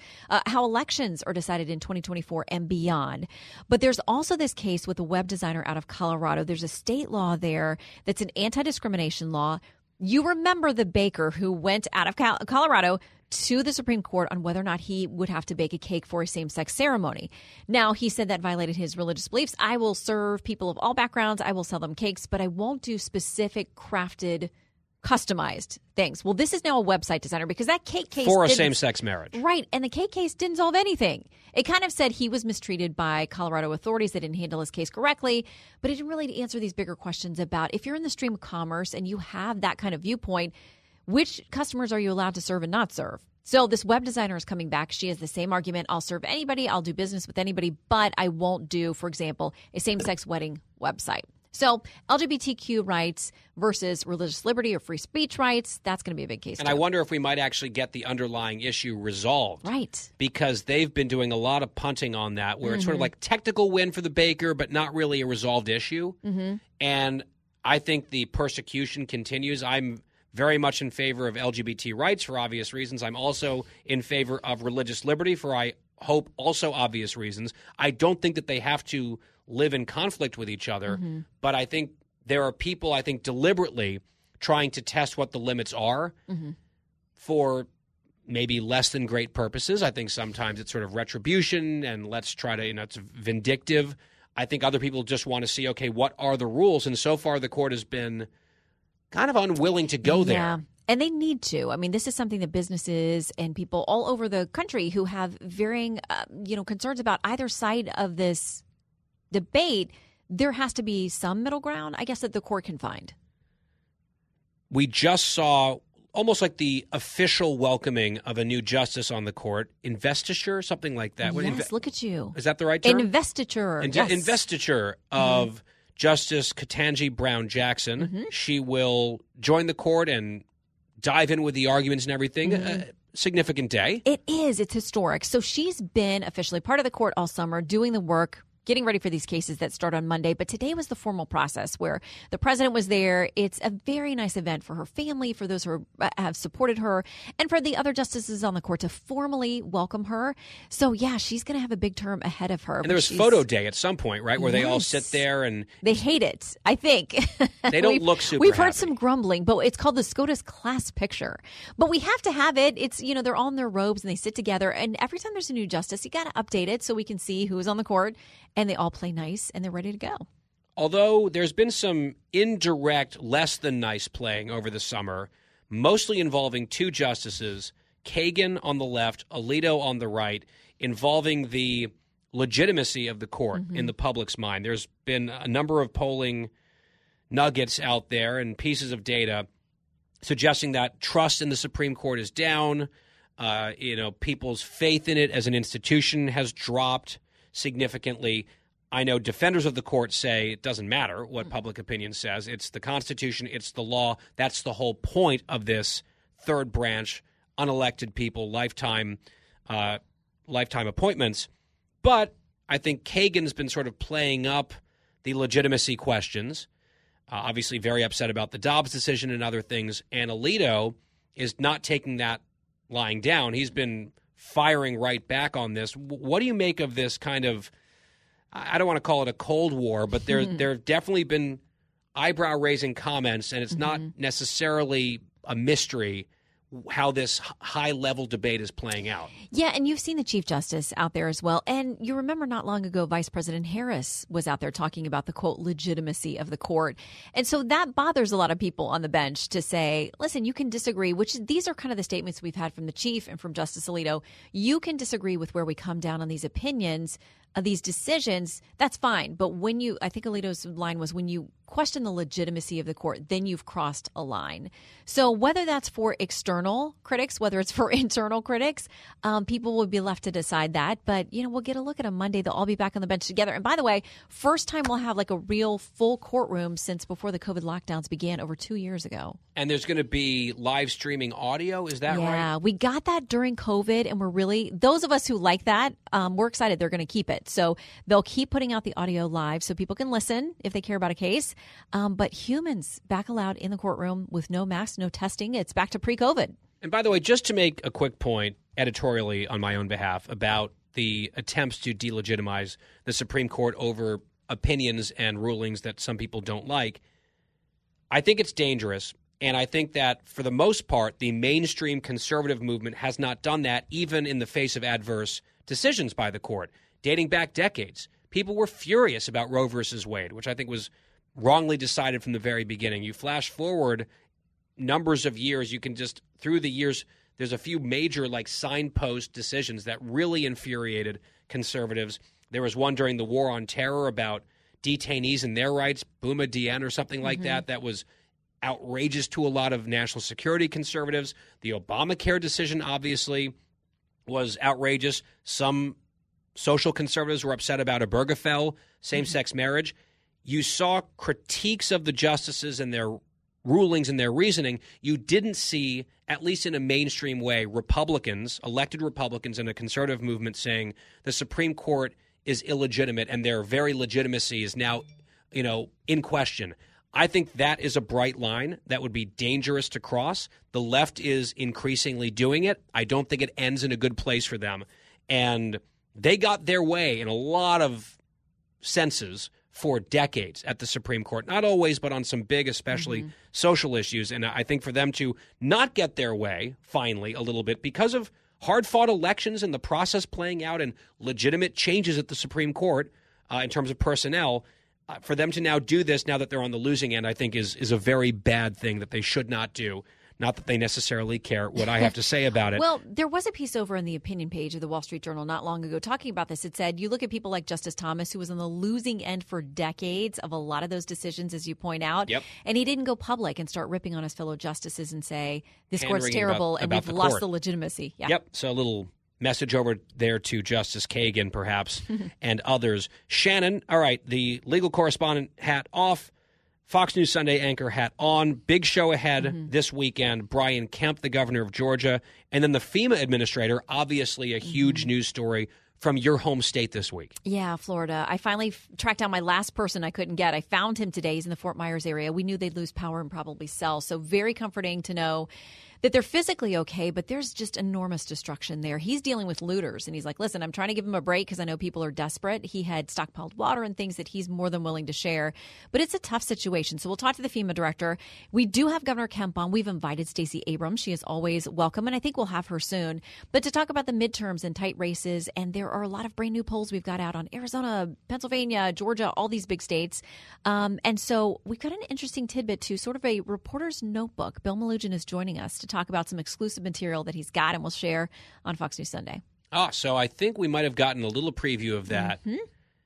how elections are decided in 2024 and beyond. But there's also this case with a web designer out of Colorado. There's a state law there that's an anti-discrimination law. You remember the baker who went out of Colorado to the Supreme Court on whether or not he would have to bake a cake for a same-sex ceremony. Now, he said that violated his religious beliefs. I will serve people of all backgrounds. I will sell them cakes, but I won't do specific crafted, customized things. Well, this is now a website designer because that cake case for a same-sex marriage. Right, and the cake case didn't solve anything. It kind of said he was mistreated by Colorado authorities that didn't handle his case correctly, but it didn't really answer these bigger questions about if you're in the stream of commerce and you have that kind of viewpoint, which customers are you allowed to serve and not serve? So this web designer is coming back. She has the same argument. I'll serve anybody. I'll do business with anybody, but I won't do, for example, a same-sex wedding website. So LGBTQ rights versus religious liberty or free speech rights, that's going to be a big case. And I wonder if we might actually get the underlying issue resolved. Right. Because they've been doing a lot of punting on that, where it's sort of like technical win for the baker, but not really a resolved issue. And I think the persecution continues. I'm very much in favor of LGBT rights for obvious reasons. I'm also in favor of religious liberty for, I hope, also obvious reasons. I don't think that they have to live in conflict with each other, but I think there are people, deliberately trying to test what the limits are for maybe less than great purposes. I think sometimes it's sort of retribution and let's try to, it's vindictive. I think other people just want to see, okay, what are the rules? And so far the court has been kind of unwilling to go there. Yeah. And they need to. This is something that businesses and people all over the country who have varying, concerns about either side of this debate, there has to be some middle ground, I guess, that the court can find. We just saw almost like the official welcoming of a new justice on the court, investiture, something like that. Yes, look at you. Is that the right term? Investiture. Yes. Investiture of Justice Ketanji Brown Jackson. She will join the court and dive in with the arguments and everything. A significant day. It is. It's historic. So she's been officially part of the court all summer, doing the work, getting ready for these cases that start on Monday. But today was the formal process where the president was there. It's a very nice event for her family, for those who have supported her, and for the other justices on the court to formally welcome her. So, yeah, she's going to have a big term ahead of her. And there was photo day at some point, right, where they all sit there and... They hate it, I think. They don't look super We've happy. heard some grumbling, but it's called the SCOTUS class picture. But we have to have it. It's, they're all in their robes and they sit together. And every time there's a new justice, you got to update it so we can see who's on the court. And they all play nice, and they're ready to go. Although there's been some indirect, less than nice playing over the summer, mostly involving two justices, Kagan on the left, Alito on the right, involving the legitimacy of the court in the public's mind. There's been a number of polling nuggets out there and pieces of data suggesting that trust in the Supreme Court is down. People's faith in it as an institution has dropped significantly. I know defenders of the court say it doesn't matter what public opinion says. It's the Constitution. It's the law. That's the whole point of this third branch, unelected people, lifetime appointments. But I think Kagan's been sort of playing up the legitimacy questions, obviously very upset about the Dobbs decision and other things. And Alito is not taking that lying down. He's been firing right back on this. What do you make of this kind of, I don't want to call it a Cold War, but there have definitely been eyebrow-raising comments, and it's not necessarily a mystery how this high-level debate is playing out. Yeah, and you've seen the Chief Justice out there as well. And you remember not long ago, Vice President Harris was out there talking about the, quote, legitimacy of the court. And so that bothers a lot of people on the bench to say, listen, you can disagree, which these are kind of the statements we've had from the Chief and from Justice Alito. You can disagree with where we come down on these opinions, these decisions, that's fine. But I think Alito's line was, when you question the legitimacy of the court, then you've crossed a line. So whether that's for external critics, whether it's for internal critics, people will be left to decide that. But, we'll get a look at them Monday. They'll all be back on the bench together. And by the way, first time we'll have like a real full courtroom since before the COVID lockdowns began over 2 years ago. And there's going to be live streaming audio. Is that right? Yeah, we got that during COVID, and we're really, those of us who like that, we're excited they're going to keep it. So they'll keep putting out the audio live so people can listen if they care about a case. But humans back allowed in the courtroom with no masks, no testing. It's back to pre-COVID. And by the way, just to make a quick point editorially on my own behalf about the attempts to delegitimize the Supreme Court over opinions and rulings that some people don't like, I think it's dangerous. And I think that for the most part, the mainstream conservative movement has not done that, even in the face of adverse decisions by the court. Dating back decades, people were furious about Roe versus Wade, which I think was wrongly decided from the very beginning. You flash forward numbers of years, you can just, through the years, there's a few major signpost decisions that really infuriated conservatives. There was one during the War on Terror about detainees and their rights, Buma Dien or something like that was outrageous to a lot of national security conservatives. The Obamacare decision, obviously, was outrageous. Some social conservatives were upset about Obergefell, same-sex marriage. You saw critiques of the justices and their rulings and their reasoning. You didn't see, at least in a mainstream way, Republicans, elected Republicans in a conservative movement saying the Supreme Court is illegitimate and their very legitimacy is now, in question. I think that is a bright line that would be dangerous to cross. The left is increasingly doing it. I don't think it ends in a good place for them. And they got their way in a lot of senses for decades at the Supreme Court. Not always, but on some big, especially social issues. And I think for them to not get their way, finally, a little bit, because of hard-fought elections and the process playing out and legitimate changes at the Supreme Court in terms of personnel, for them to now do this, now that they're on the losing end, I think is a very bad thing that they should not do. Not that they necessarily care what I have to say about it. Well, there was a piece over in the opinion page of the Wall Street Journal not long ago talking about this. It said, you look at people like Justice Thomas, who was on the losing end for decades of a lot of those decisions, as you point out. Yep. And he didn't go public and start ripping on his fellow justices and say, this court's Hand-wringing terrible about and we've the lost court. the legitimacy. Yeah. Yep. So a little message over there to Justice Kagan, perhaps, and others. Shannon, all right, the legal correspondent hat off. Fox News Sunday anchor hat on. Big show ahead this weekend. Brian Kemp, the governor of Georgia, and then the FEMA administrator, obviously a huge news story from your home state this week. Yeah, Florida. I finally tracked down my last person I couldn't get. I found him today. He's in the Fort Myers area. We knew they'd lose power and probably sell. So very comforting to know that they're physically okay, but there's just enormous destruction there. He's dealing with looters, and he's like, listen, I'm trying to give him a break because I know people are desperate. He had stockpiled water and things that he's more than willing to share, but it's a tough situation. So we'll talk to the FEMA director. We do have Governor Kemp on. We've invited Stacey Abrams. She is always welcome, and I think we'll have her soon. But to talk about the midterms and tight races, and there are a lot of brand new polls we've got out on Arizona, Pennsylvania, Georgia, all these big states. And so we've got an interesting tidbit too, sort of a reporter's notebook. Bill Melugin is joining us to talk about some exclusive material that he's got and will share on Fox News Sunday. So I think we might have gotten a little preview of that.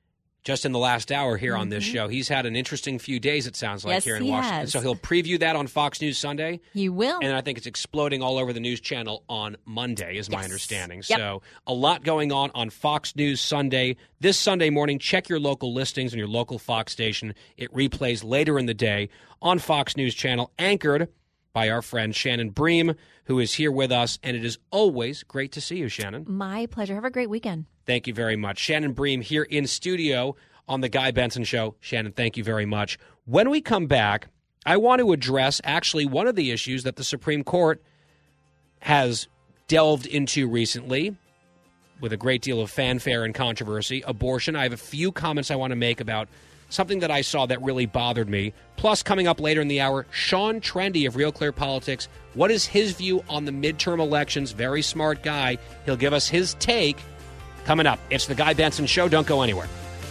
just in the last hour here on this show. He's had an interesting few days, it sounds like, Yes, here in he Washington. has. So he'll preview that on Fox News Sunday. He will. And I think it's exploding all over the news channel on Monday, is my understanding. Yep. So a lot going on Fox News Sunday. This Sunday morning, check your local listings on your local Fox station. It replays later in the day on Fox News Channel, anchored by our friend Shannon Bream, who is here with us. And it is always great to see you, Shannon. My pleasure. Have a great weekend. Thank you very much. Shannon Bream here in studio on The Guy Benson Show. Shannon, thank you very much. When we come back, I want to address actually one of the issues that the Supreme Court has delved into recently with a great deal of fanfare and controversy, abortion. I have a few comments I want to make about something that I saw that really bothered me. Plus, coming up later in the hour, Sean Trendy of Real Clear Politics. What is his view on the midterm elections? Very smart guy. He'll give us his take. Coming up, it's The Guy Benson Show. Don't go anywhere.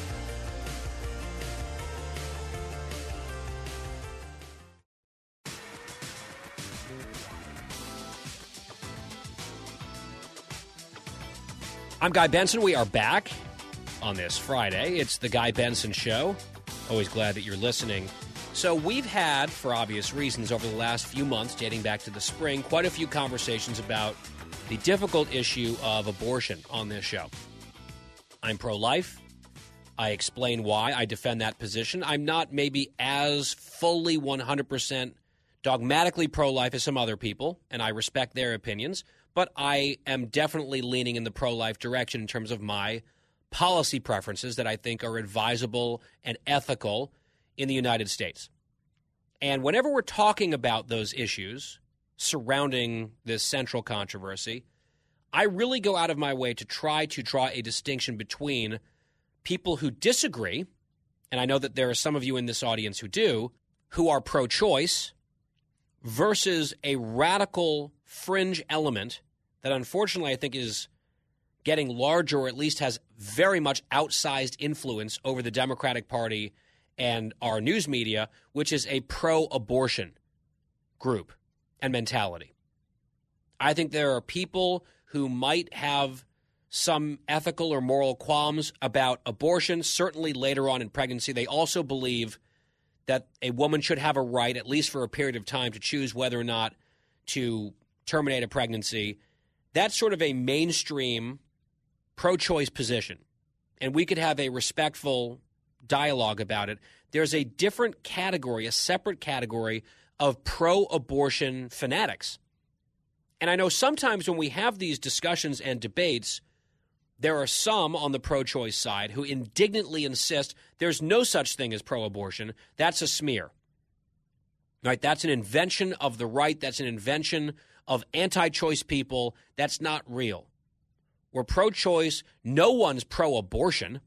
I'm Guy Benson. We are back on this Friday. It's The Guy Benson Show. Always glad that you're listening. So we've had, for obvious reasons, over the last few months, dating back to the spring, quite a few conversations about the difficult issue of abortion on this show. I'm pro-life. I explain why I defend that position. I'm not maybe as fully 100% dogmatically pro-life as some other people, and I respect their opinions, but I am definitely leaning in the pro-life direction in terms of my policy preferences that I think are advisable and ethical in the United States. And whenever we're talking about those issues surrounding this central controversy, I really go out of my way to try to draw a distinction between people who disagree, and I know that there are some of you in this audience who do, who are pro-choice, versus a radical fringe element that unfortunately I think is getting larger, or at least has very much outsized influence over the Democratic Party and our news media, which is a pro-abortion group and mentality. I think there are people who might have some ethical or moral qualms about abortion. Certainly later on in pregnancy, they also believe that a woman should have a right, at least for a period of time, to choose whether or not to terminate a pregnancy. That's sort of a mainstream pro-choice position, and we could have a respectful dialogue about it. There's a different category, a separate category of pro-abortion fanatics. And I know sometimes when we have these discussions and debates, there are some on the pro-choice side who indignantly insist there's no such thing as pro-abortion. That's a smear. Right? That's an invention of the right. That's an invention of anti-choice people. That's not real. We're pro-choice. No one's pro-abortion,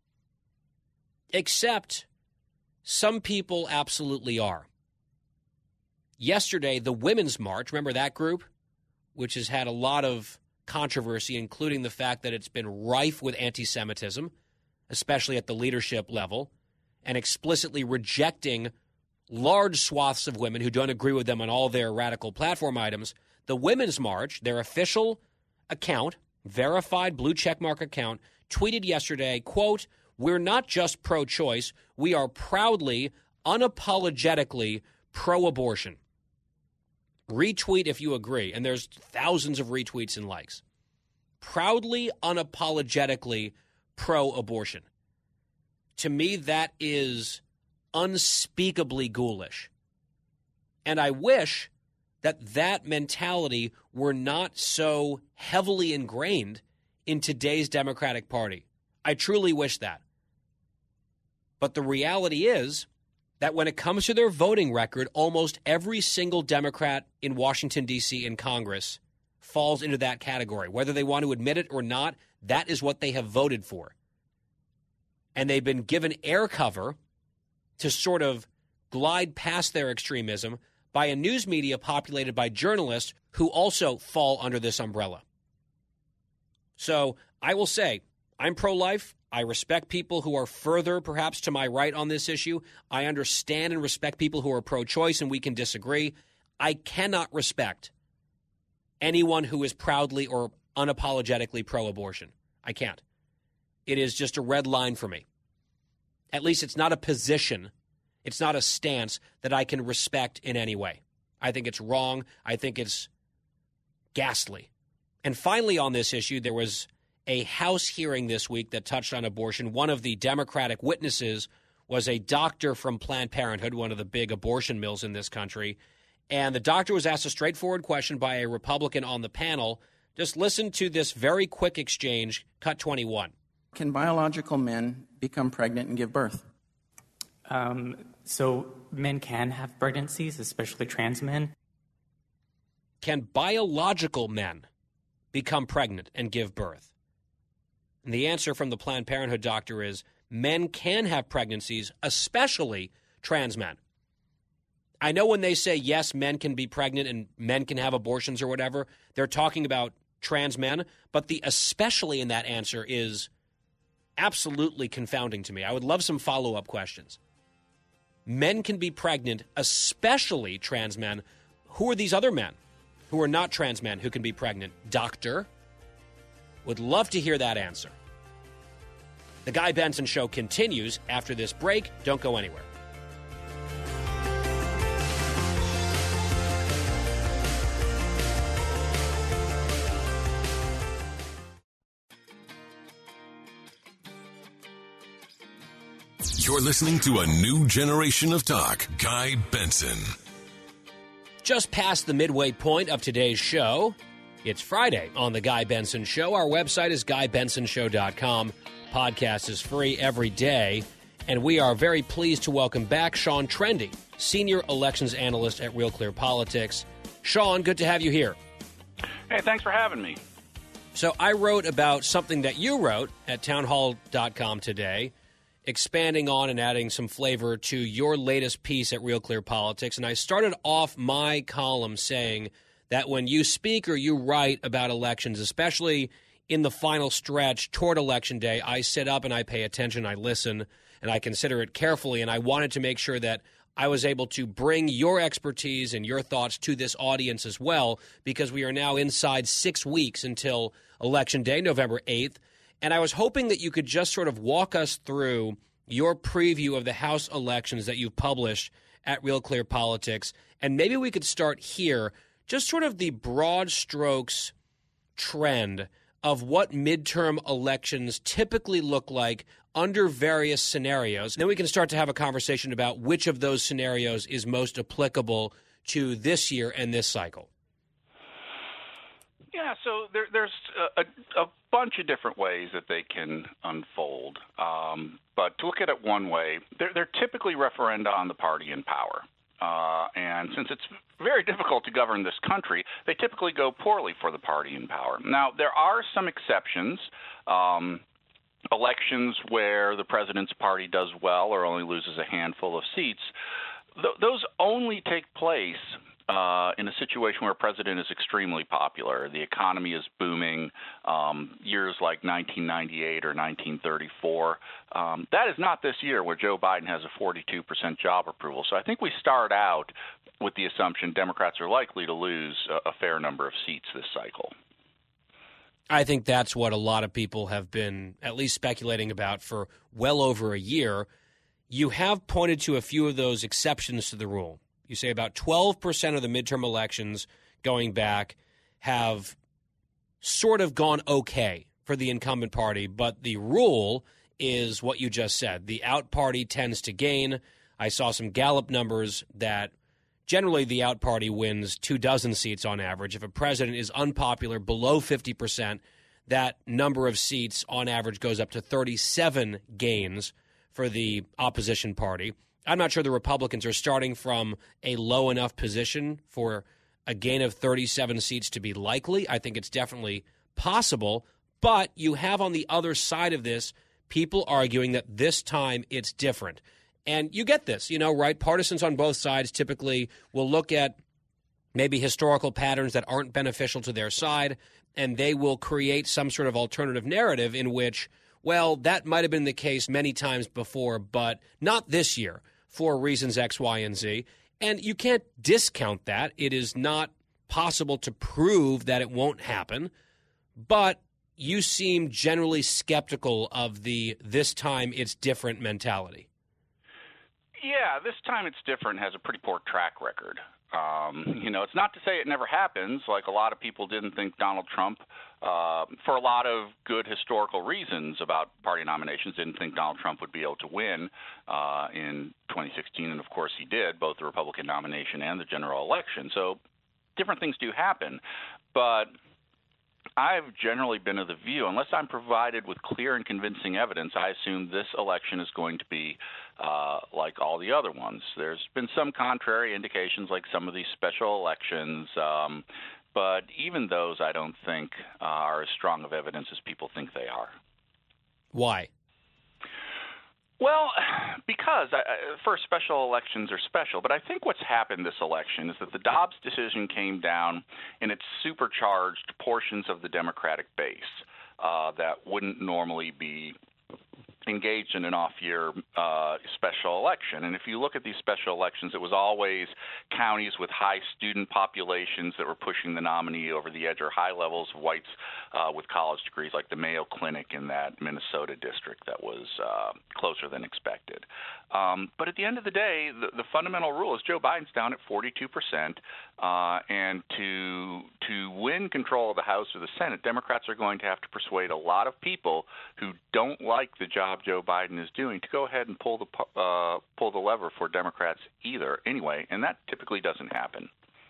except some people absolutely are. Yesterday, the Women's March, remember that group, which has had a lot of controversy, including the fact that it's been rife with anti-Semitism, especially at the leadership level, and explicitly rejecting large swaths of women who don't agree with them on all their radical platform items. The Women's March, their official account, verified blue checkmark account, tweeted yesterday, quote, "We're not just pro-choice, we are proudly, unapologetically pro-abortion. Retweet if you agree." And there's thousands of retweets and likes. Proudly, unapologetically pro-abortion. To me, that is unspeakably ghoulish. And I wish that that mentality were not so heavily ingrained in today's Democratic Party. I truly wish that. But the reality is that when it comes to their voting record, almost every single Democrat in Washington, D.C. in Congress falls into that category. Whether they want to admit it or not, that is what they have voted for. And they've been given air cover to sort of glide past their extremism by a news media populated by journalists who also fall under this umbrella. So I will say, I'm pro-life. I respect people who are further, perhaps, to my right on this issue. I understand and respect people who are pro-choice, and we can disagree. I cannot respect anyone who is proudly or unapologetically pro-abortion. I can't. It is just a red line for me. At least it's not a position. It's not a stance that I can respect in any way. I think it's wrong. I think it's ghastly. And finally, on this issue, there was a House hearing this week that touched on abortion. One of the Democratic witnesses was a doctor from Planned Parenthood, one of the big abortion mills in this country. And the doctor was asked a straightforward question by a Republican on the panel. Just listen to this very quick exchange, cut 21. Can biological men become pregnant and give birth? So men can have pregnancies, especially trans men. Can biological men become pregnant and give birth? And the answer from the Planned Parenthood doctor is men can have pregnancies, especially trans men. I know when they say, yes, men can be pregnant and men can have abortions or whatever, they're talking about trans men, but the especially in that answer is absolutely confounding to me. I would love some follow-up questions. Men can be pregnant, especially trans men. Who are these other men who are not trans men who can be pregnant? Doctor? Would love to hear that answer. The Guy Benson Show continues after this break. Don't go anywhere. You're listening to a new generation of talk. Guy Benson. Just past the midway point of today's show. It's Friday on The Guy Benson Show. Our website is GuyBensonShow.com. Podcast is free every day. And we are very pleased to welcome back Sean Trende, Senior Elections Analyst at Real Clear Politics. Sean, good to have you here. Hey, thanks for having me. So I wrote about something that you wrote at townhall.com today, expanding on and adding some flavor to your latest piece at Real Clear Politics. And I started off my column saying that when you speak or you write about elections, especially in the final stretch toward Election Day, I sit up and I pay attention, I listen, and I consider it carefully. And I wanted to make sure that I was able to bring your expertise and your thoughts to this audience as well, because we are now inside 6 weeks until Election Day, November 8th. And I was hoping that you could just sort of walk us through your preview of the House elections that you've published at Real Clear Politics. And maybe we could start here, just sort of the broad strokes trend of what midterm elections typically look like under various scenarios. Then we can start to have a conversation about which of those scenarios is most applicable to this year and this cycle. Yeah, so there's a bunch of different ways that they can unfold. But to look at it one way, they're typically referenda on the party in power. And since it's very difficult to govern this country, they typically go poorly for the party in power. Now, there are some exceptions. Elections where the president's party does well or only loses a handful of seats, those only take place in a situation where a president is extremely popular. The economy is booming, years like 1998 or 1934. That is not this year, where Joe Biden has a 42% job approval. So I think we start out with the assumption Democrats are likely to lose a fair number of seats this cycle. I think that's what a lot of people have been at least speculating about for well over a year. You have pointed to a few of those exceptions to the rule. You say about 12% of the midterm elections going back have sort of gone okay for the incumbent party, but the rule is what you just said. The out party tends to gain. I saw some Gallup numbers that generally the out party wins 24 seats on average. If a president is unpopular below 50%, that number of seats on average goes up to 37 gains for the opposition party. I'm not sure the Republicans are starting from a low enough position for a gain of 37 seats to be likely. I think it's definitely possible. But you have on the other side of this people arguing that this time it's different. And you get this, right? Partisans on both sides typically will look at maybe historical patterns that aren't beneficial to their side, and they will create some sort of alternative narrative in which, well, that might have been the case many times before, but not this year for reasons X, Y, and Z. And you can't discount that. It is not possible to prove that it won't happen, but you seem generally skeptical of the "this time it's different" mentality. Yeah, this time it's different has a pretty poor track record. It's not to say it never happens. Like a lot of people didn't think Donald Trump, for a lot of good historical reasons about party nominations, didn't think Donald Trump would be able to win in 2016. And, of course, he did, both the Republican nomination and the general election. So different things do happen. But I've generally been of the view, unless I'm provided with clear and convincing evidence, I assume this election is going to be like all the other ones. There's been some contrary indications like some of these special elections, but even those I don't think are as strong of evidence as people think they are. Why? Well, because first, special elections are special, but I think what's happened this election is that the Dobbs decision came down and it supercharged portions of the Democratic base that wouldn't normally be engaged in an off-year special election. And if you look at these special elections, it was always counties with high student populations that were pushing the nominee over the edge, or high levels of whites with college degrees, like the Mayo Clinic in that Minnesota district that was closer than expected. But at the end of the day, the fundamental rule is Joe Biden's down at 42%, and to win control of the House or the Senate, Democrats are going to have to persuade a lot of people who don't like the job Joe Biden is doing to go ahead and pull the lever for Democrats either. Anyway, and that typically doesn't happen.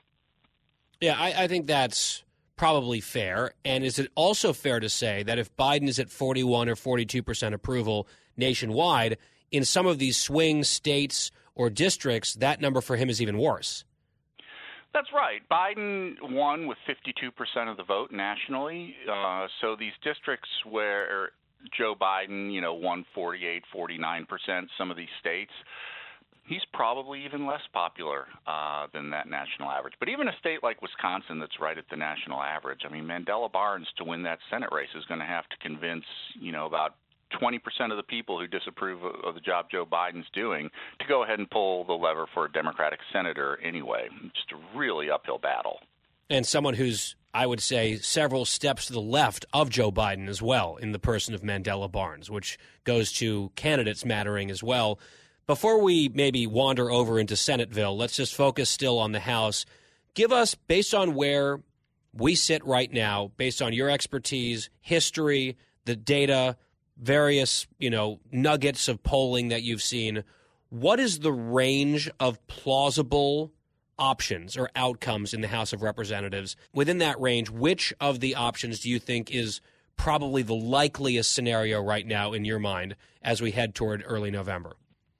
Yeah, I think that's probably fair. And is it also fair to say that if Biden is at 41 or 42% approval nationwide, in some of these swing states or districts, that number for him is even worse? That's right. Biden won with 52% of the vote nationally. So these districts where Joe Biden, won 48, 49%, some of these states, he's probably even less popular than that national average. But even a state like Wisconsin that's right at the national average, I mean, Mandela Barnes, to win that Senate race, is going to have to convince, about 20% of the people who disapprove of the job Joe Biden's doing to go ahead and pull the lever for a Democratic senator anyway. Just a really uphill battle. And someone who's, I would say, several steps to the left of Joe Biden as well, in the person of Mandela Barnes, which goes to candidates mattering as well. Before we maybe wander over into Senateville, let's just focus still on the House. Give us, based on where we sit right now, based on your expertise, history, the data, various, nuggets of polling that you've seen, what is the range of plausible options or outcomes in the House of Representatives? Within that range, which of the options do you think is probably the likeliest scenario right now in your mind as we head toward early November?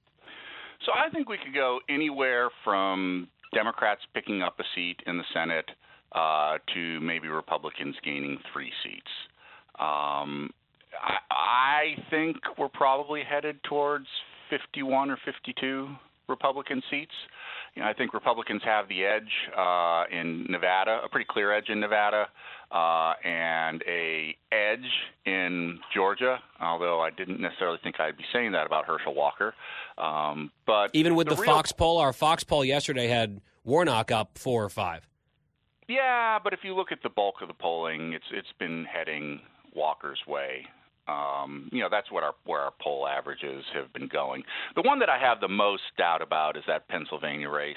So I think we could go anywhere from Democrats picking up a seat in the Senate to maybe Republicans gaining 3 seats. I think we're probably headed towards 51 or 52 Republican seats. I think Republicans have the edge in Nevada, a pretty clear edge in Nevada, and a edge in Georgia, although I didn't necessarily think I'd be saying that about Herschel Walker. But even with the Fox poll, our Fox poll yesterday had Warnock up 4 or 5. Yeah, but if you look at the bulk of the polling, it's been heading Walker's way. That's where our poll averages have been going. The one that I have the most doubt about is that Pennsylvania race,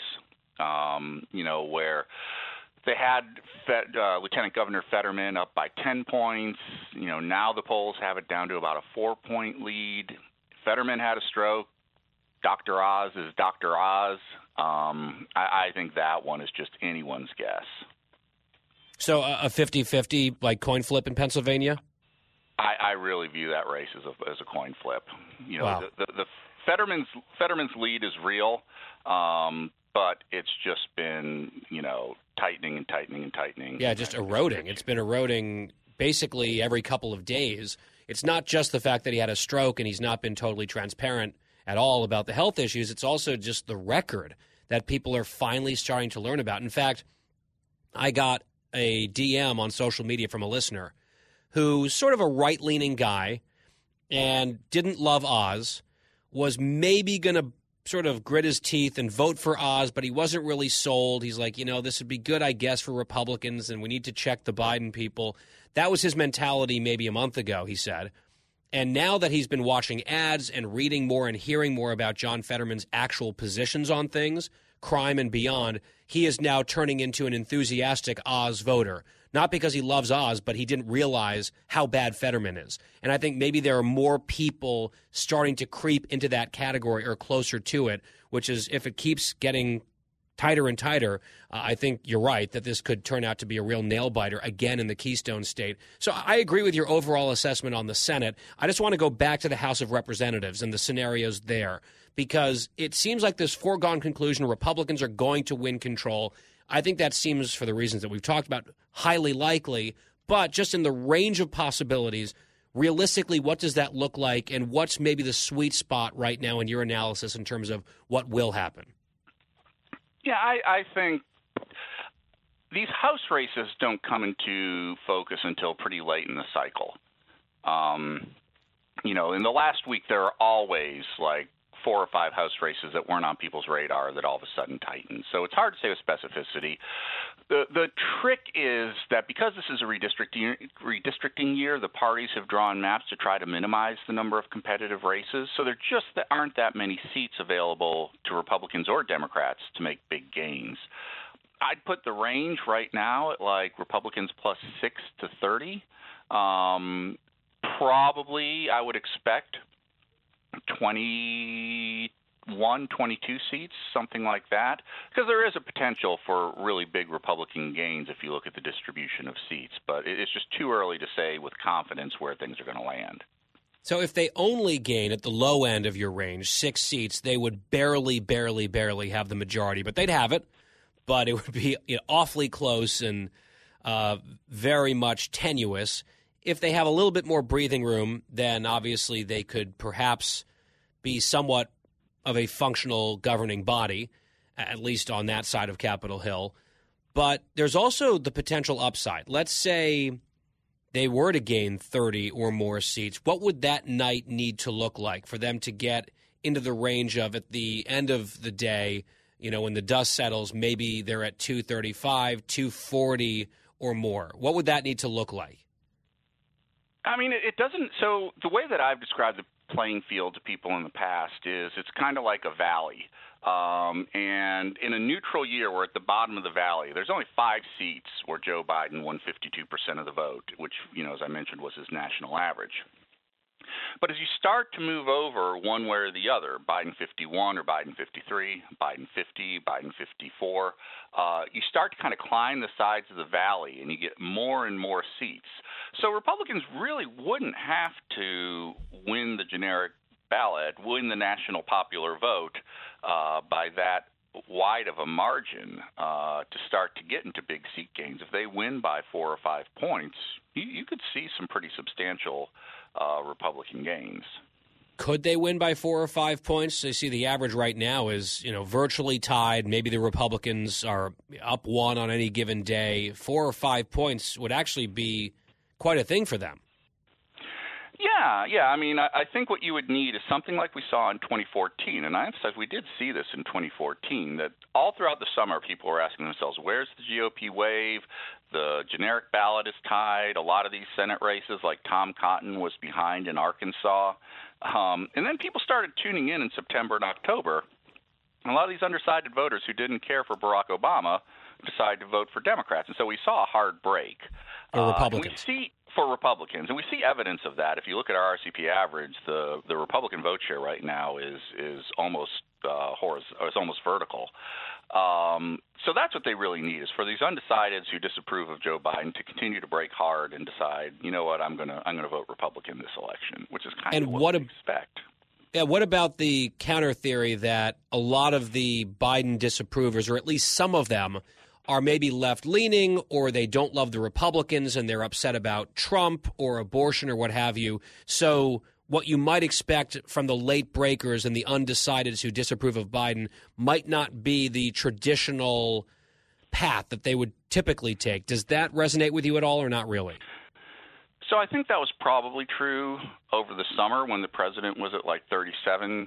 where they had Lieutenant Governor Fetterman up by 10 points. Now the polls have it down to about a 4-point lead. Fetterman had a stroke. Dr. Oz is Dr. Oz. I think that one is just anyone's guess. So a 50-50 like coin flip in Pennsylvania? I really view that race as a coin flip. Wow. The Fetterman's lead is real, but it's just been tightening and tightening and tightening. Yeah, just eroding. It's been eroding basically every couple of days. It's not just the fact that he had a stroke and he's not been totally transparent at all about the health issues. It's also just the record that people are finally starting to learn about. In fact, I got a DM on social media from a listener who's sort of a right-leaning guy and didn't love Oz, was maybe going to sort of grit his teeth and vote for Oz, but he wasn't really sold. He's like, this would be good, I guess, for Republicans, and we need to check the Biden people. That was his mentality maybe a month ago, he said. And now that he's been watching ads and reading more and hearing more about John Fetterman's actual positions on things, crime and beyond, he is now turning into an enthusiastic Oz voter. Not because he loves Oz, but he didn't realize how bad Fetterman is. And I think maybe there are more people starting to creep into that category or closer to it, which is if it keeps getting tighter and tighter, I think you're right that this could turn out to be a real nail-biter again in the Keystone State. So I agree with your overall assessment on the Senate. I just want to go back to the House of Representatives and the scenarios there, because it seems like this foregone conclusion Republicans are going to win control. I think that seems, for the reasons that we've talked about, highly likely. But just in the range of possibilities, realistically, what does that look like, and what's maybe the sweet spot right now in your analysis in terms of what will happen? Yeah, I think these House races don't come into focus until pretty late in the cycle. In the last week, there are always like 4 or 5 House races that weren't on people's radar that all of a sudden tightened. So it's hard to say with specificity. The trick is that because this is a redistricting year, the parties have drawn maps to try to minimize the number of competitive races. So there just aren't that many seats available to Republicans or Democrats to make big gains. I'd put the range right now at like Republicans plus 6 to 30. Probably I would expect 21, 22 seats, something like that, because there is a potential for really big Republican gains if you look at the distribution of seats. But it's just too early to say with confidence where things are going to land. So if they only gain at the low end of your range 6 seats, they would barely have the majority. But they'd have it, but it would be awfully close and very much tenuous. If they have a little bit more breathing room, then obviously they could perhaps be somewhat of a functional governing body, at least on that side of Capitol Hill. But there's also the potential upside. Let's say they were to gain 30 or more seats. What would that night need to look like for them to get into the range of, at the end of the day, when the dust settles, maybe they're at 235, 240 or more? What would that need to look like? I mean, it doesn't – so the way that I've described the playing field to people in the past is it's kind of like a valley. And in a neutral year, we're at the bottom of the valley. There's only 5 seats where Joe Biden won 52% of the vote, which, as I mentioned, was his national average. But as you start to move over one way or the other, Biden 51 or Biden 53, Biden 50, Biden 54, you start to kind of climb the sides of the valley and you get more and more seats. So Republicans really wouldn't have to win the generic ballot, win the national popular vote by that wide of a margin to start to get into big seat gains. If they win by 4 or 5 points, you could see some pretty substantial Republican gains. Could they win by 4 or 5 points? I see the average right now is, virtually tied. Maybe the Republicans are up 1 on any given day. 4 or 5 points would actually be quite a thing for them. Yeah. I mean, I think what you would need is something like we saw in 2014. And I emphasize we did see this in 2014, that all throughout the summer people were asking themselves, where's the GOP wave? The generic ballot is tied. A lot of these Senate races, like Tom Cotton, was behind in Arkansas. And then people started tuning in September and October. And a lot of these undecided voters who didn't care for Barack Obama decided to vote for Democrats. And so we saw a hard break. For Republicans. For Republicans. And we see evidence of that. If you look at our RCP average, the Republican vote share right now is almost it's almost vertical. So that's what they really need, is for these undecideds who disapprove of Joe Biden to continue to break hard and decide, you know what, I'm gonna vote Republican this election, which is kind of what we expect. Yeah, what about the counter theory that a lot of the Biden disapprovers, or at least some of them, are maybe left-leaning, or they don't love the Republicans and they're upset about Trump or abortion or what have you? So what you might expect from the late breakers and the undecideds who disapprove of Biden might not be the traditional path that they would typically take. Does that resonate with you at all, or not really? So I think that was probably true over the summer when the president was at like 37%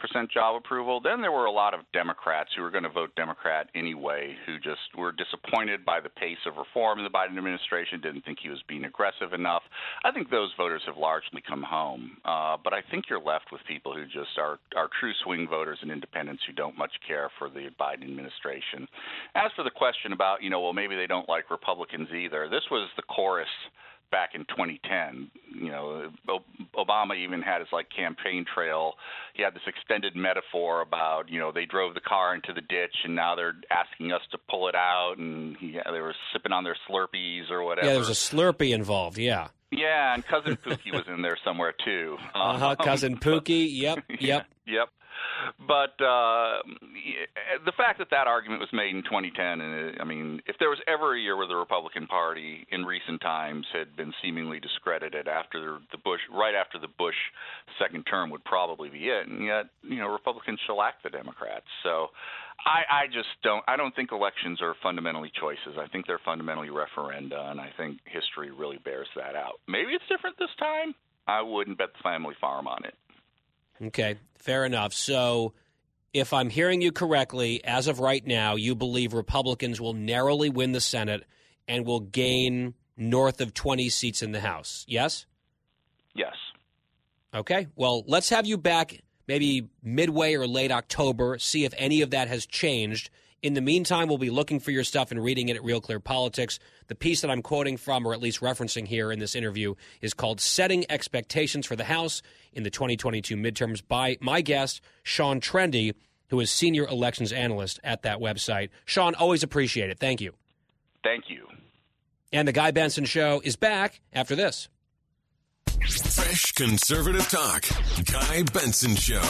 job approval. Then there were a lot of Democrats who were going to vote Democrat anyway, who just were disappointed by the pace of reform in the Biden administration, didn't think he was being aggressive enough. I think those voters have largely come home. But I think you're left with people who just are true swing voters and independents who don't much care for the Biden administration. As for the question about, well, maybe they don't like Republicans either, this was the chorus back in 2010. Obama even had his campaign trail. He had this extended metaphor about, they drove the car into the ditch and now they're asking us to pull it out, and they were sipping on their Slurpees or whatever. Yeah, there was a Slurpee involved, yeah. Yeah, and Cousin Pookie was in there somewhere too. Cousin Pookie, yep. Yep. But the fact that argument was made in 2010, and if there was ever a year where the Republican Party in recent times had been seemingly discredited right after the Bush second term would probably be it, and yet Republicans shellacked the Democrats. So I don't think elections are fundamentally choices. I think they're fundamentally referenda, and I think history really bears that out. Maybe it's different this time. I wouldn't bet the family farm on it. Okay, fair enough. So if I'm hearing you correctly, as of right now, you believe Republicans will narrowly win the Senate and will gain north of 20 seats in the House, yes? Yes. Okay, well, let's have you back maybe midway or late October, see if any of that has changed. In the meantime, we'll be looking for your stuff and reading it at Real Clear Politics. The piece that I'm quoting from, or at least referencing here in this interview, is called Setting Expectations for the House in the 2022 Midterms by my guest, Sean Trende, who is Senior Elections Analyst at that website. Sean, always appreciate it. Thank you. Thank you. And the Guy Benson Show is back after this. Fresh conservative talk. Guy Benson Show.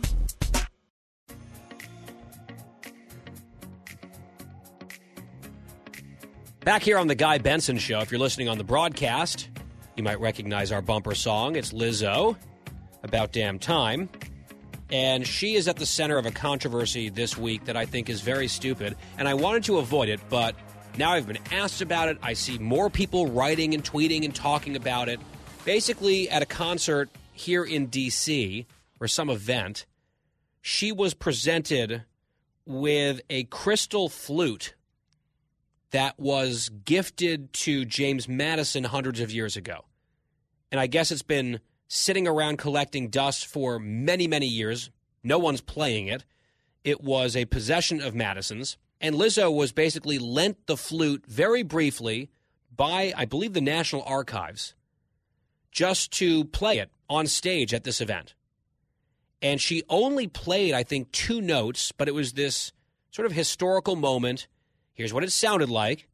Back here on the Guy Benson Show, if you're listening on the broadcast, you might recognize our bumper song. It's Lizzo, About Damn Time. And she is at the center of a controversy this week that I think is very stupid. And I wanted to avoid it, but now I've been asked about it. I see more people writing and tweeting and talking about it. Basically, at a concert here in D.C., or some event, she was presented with a crystal flute that was gifted to James Madison hundreds of years ago. And I guess it's been sitting around collecting dust for many, many years. No one's playing it. It was a possession of Madison's. And Lizzo was basically lent the flute very briefly by, I believe, the National Archives, just to play it on stage at this event. And she only played, I think, 2 notes, but it was this sort of historical moment. Here's what it sounded like.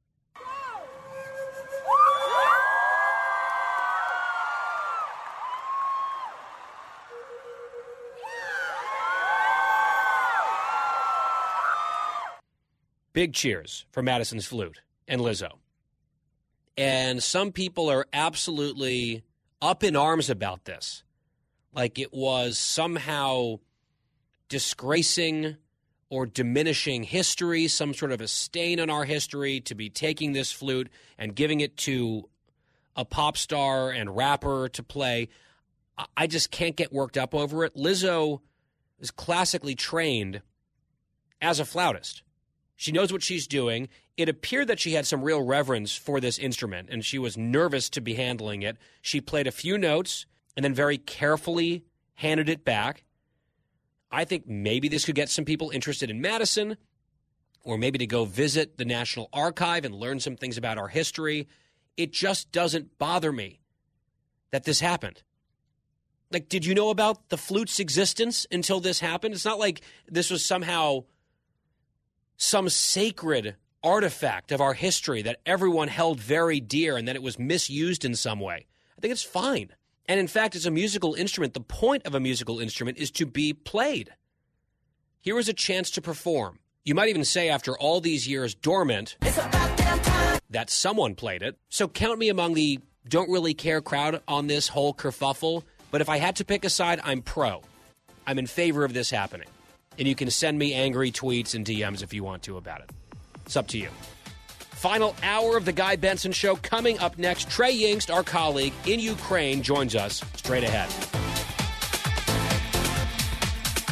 Big cheers for Madison's flute and Lizzo. And some people are absolutely up in arms about this. Like it was somehow disgracing or diminishing history, some sort of a stain on our history to be taking this flute and giving it to a pop star and rapper to play. I just can't get worked up over it. Lizzo is classically trained as a flautist. She knows what she's doing. It appeared that she had some real reverence for this instrument, and she was nervous to be handling it. She played a few notes and then very carefully handed it back. I think maybe this could get some people interested in Madison, or maybe to go visit the National Archive and learn some things about our history. It just doesn't bother me that this happened. Like, did you know about the flute's existence until this happened? It's not like this was somehow some sacred artifact of our history that everyone held very dear and that it was misused in some way. I think it's fine. And in fact, it's a musical instrument. The point of a musical instrument is to be played. Here was a chance to perform. You might even say after all these years dormant that someone played it. So count me among the don't really care crowd on this whole kerfuffle. But if I had to pick a side, I'm pro. I'm in favor of this happening. And you can send me angry tweets and DMs if you want to about it. It's up to you. Final hour of the Guy Benson Show coming up next. Trey Yingst, our colleague in Ukraine, joins us straight ahead.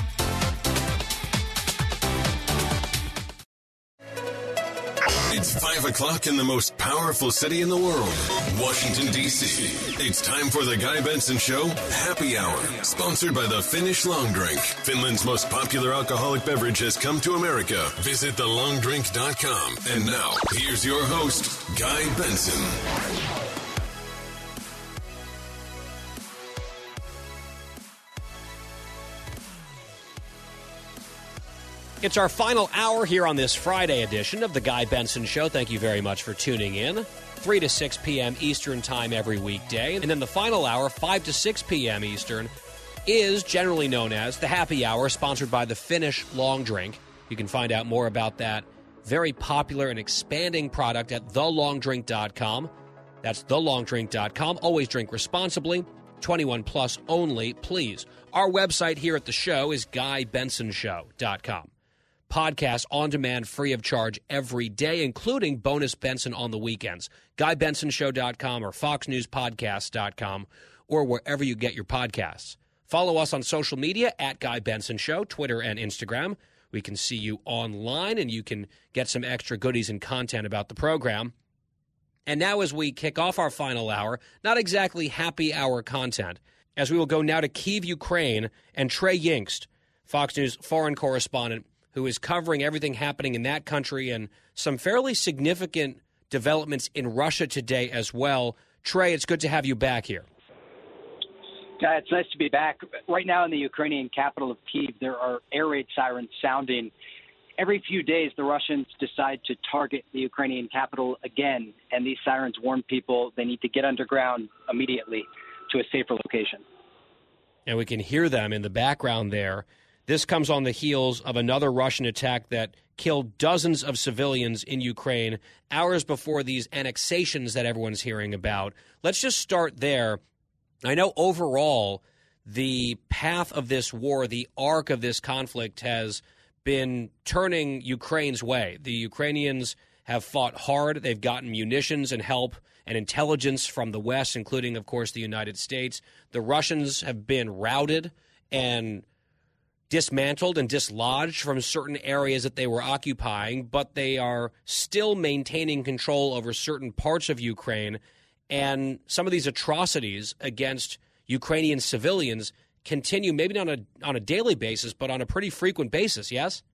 It's 5 o'clock in the most powerful city in the world, Washington, D.C. It's time for the Guy Benson Show Happy Hour, sponsored by the Finnish Long Drink. Finland's most popular alcoholic beverage has come to America. Visit thelongdrink.com. And now, here's your host, Guy Benson. It's our final hour here on this Friday edition of the Guy Benson Show. Thank you very much for tuning in. 3 to 6 p.m. Eastern Time every weekday. And then the final hour, 5 to 6 p.m. Eastern, is generally known as the Happy Hour, sponsored by the Finnish Long Drink. You can find out more about that very popular and expanding product at thelongdrink.com. That's thelongdrink.com. Always drink responsibly. 21 plus only, please. Our website here at the show is GuyBensonShow.com. Podcast on demand, free of charge every day, including bonus Benson on the weekends. GuyBensonShow.com or FoxNewsPodcast.com or wherever you get your podcasts. Follow us on social media at Guy Benson Show, Twitter and Instagram. We can see you online and you can get some extra goodies and content about the program. And now as we kick off our final hour, not exactly happy hour content, as we will go now to Kyiv, Ukraine, and Trey Yingst, Fox News foreign correspondent, who is covering everything happening in that country and some fairly significant developments in Russia today as well. Trey, it's good to have you back here. Yeah, it's nice to be back. Right now in the Ukrainian capital of Kyiv, there are air raid sirens sounding. Every few days, the Russians decide to target the Ukrainian capital again, and these sirens warn people they need to get underground immediately to a safer location. And we can hear them in the background there. This comes on the heels of another Russian attack that killed dozens of civilians in Ukraine hours before these annexations that everyone's hearing about. Let's just start there. I know overall the path of this war, the arc of this conflict has been turning Ukraine's way. The Ukrainians have fought hard. They've gotten munitions and help and intelligence from the West, including, of course, the United States. The Russians have been routed and dismantled and dislodged from certain areas that they were occupying, but they are still maintaining control over certain parts of Ukraine. And some of these atrocities against Ukrainian civilians continue, maybe not on a daily basis, but on a pretty frequent basis, yes?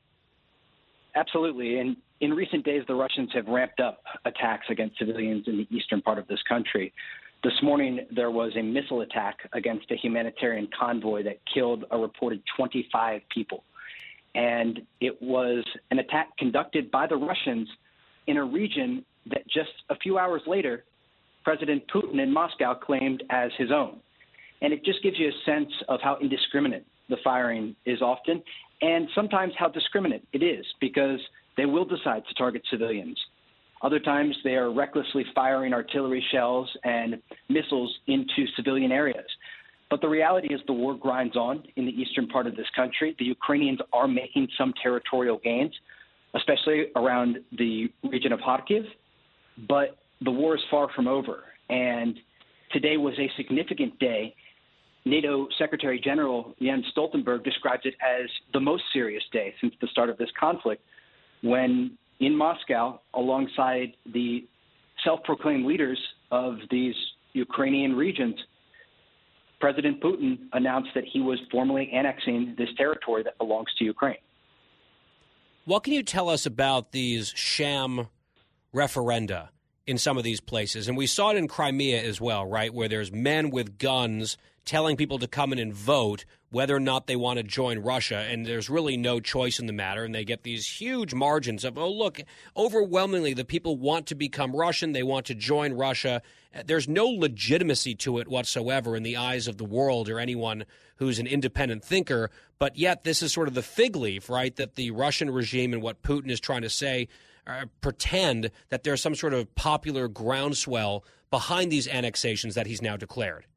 Absolutely. And in recent days, the Russians have ramped up attacks against civilians in the eastern part of this country. This morning, there was a missile attack against a humanitarian convoy that killed a reported 25 people. And it was an attack conducted by the Russians in a region that just a few hours later, President Putin in Moscow claimed as his own. And it just gives you a sense of how indiscriminate the firing is often, and sometimes how discriminate it is, because they will decide to target civilians. Other times, they are recklessly firing artillery shells and missiles into civilian areas. But the reality is the war grinds on in the eastern part of this country. The Ukrainians are making some territorial gains, especially around the region of Kharkiv. But the war is far from over. And today was a significant day. NATO Secretary General Jens Stoltenberg describes it as the most serious day since the start of this conflict, when in Moscow, alongside the self-proclaimed leaders of these Ukrainian regions, President Putin announced that he was formally annexing this territory that belongs to Ukraine. What can you tell us about these sham referenda in some of these places? And we saw it in Crimea as well, right, where there's men with guns telling people to come in and vote whether or not they want to join Russia, and there's really no choice in the matter, and they get these huge margins of, oh, look, overwhelmingly the people want to become Russian, they want to join Russia. There's no legitimacy to it whatsoever in the eyes of the world or anyone who's an independent thinker, but yet this is sort of the fig leaf, right, that the Russian regime and what Putin is trying to say pretend that there's some sort of popular groundswell behind these annexations that he's now declared.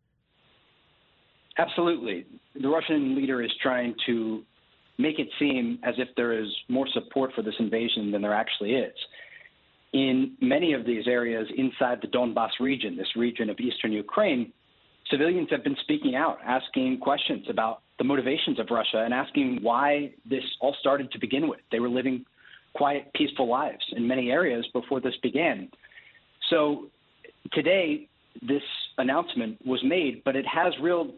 Absolutely. The Russian leader is trying to make it seem as if there is more support for this invasion than there actually is. In many of these areas inside the Donbas region, this region of eastern Ukraine, civilians have been speaking out, asking questions about the motivations of Russia and asking why this all started to begin with. They were living quiet, peaceful lives in many areas before this began. So today, this announcement was made, but it has real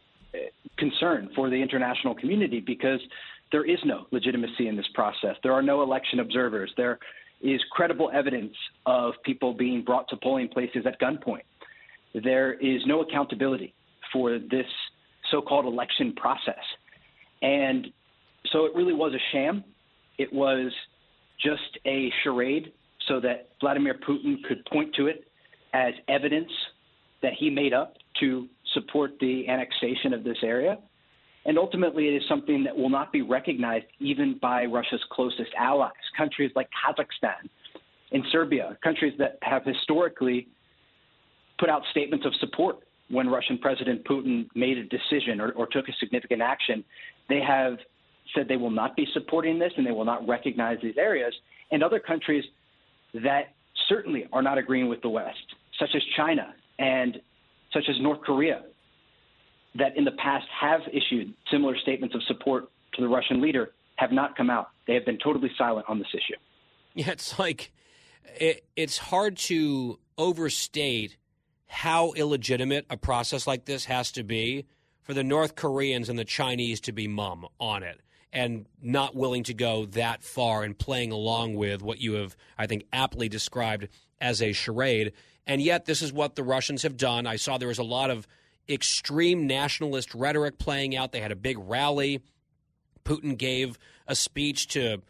concern for the international community because there is no legitimacy in this process. There are no election observers. There is credible evidence of people being brought to polling places at gunpoint. There is no accountability for this so-called election process. And so it really was a sham. It was just a charade so that Vladimir Putin could point to it as evidence that he made up to support the annexation of this area. And ultimately, it is something that will not be recognized even by Russia's closest allies, countries like Kazakhstan and Serbia, countries that have historically put out statements of support when Russian President Putin made a decision or took a significant action. They have said they will not be supporting this and they will not recognize these areas. And other countries that certainly are not agreeing with the West, such as China and such as North Korea, that in the past have issued similar statements of support to the Russian leader, have not come out. They have been totally silent on this issue. Yeah, it's like it's hard to overstate how illegitimate a process like this has to be for the North Koreans and the Chinese to be mum on it and not willing to go that far and playing along with what you have, I think, aptly described as a charade. And yet this is what the Russians have done. I saw there was a lot of extreme nationalist rhetoric playing out. They had a big rally. Putin gave a speech to,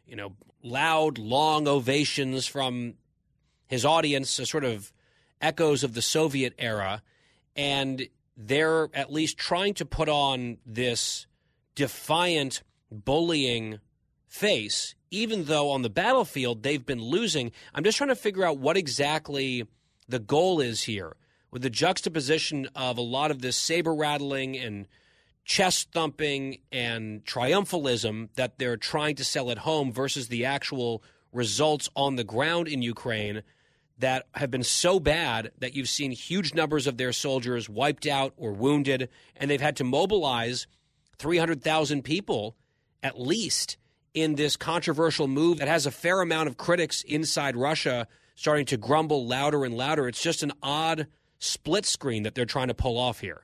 loud, long ovations from his audience, sort of echoes of the Soviet era. And they're at least trying to put on this defiant, bullying face, even though on the battlefield they've been losing. I'm just trying to figure out what exactly the goal is here, with the juxtaposition of a lot of this saber-rattling and chest-thumping and triumphalism that they're trying to sell at home versus the actual results on the ground in Ukraine that have been so bad that you've seen huge numbers of their soldiers wiped out or wounded, and they've had to mobilize 300,000 people at least in this controversial move that has a fair amount of critics inside Russia starting to grumble louder and louder. It's just an odd split screen that they're trying to pull off here.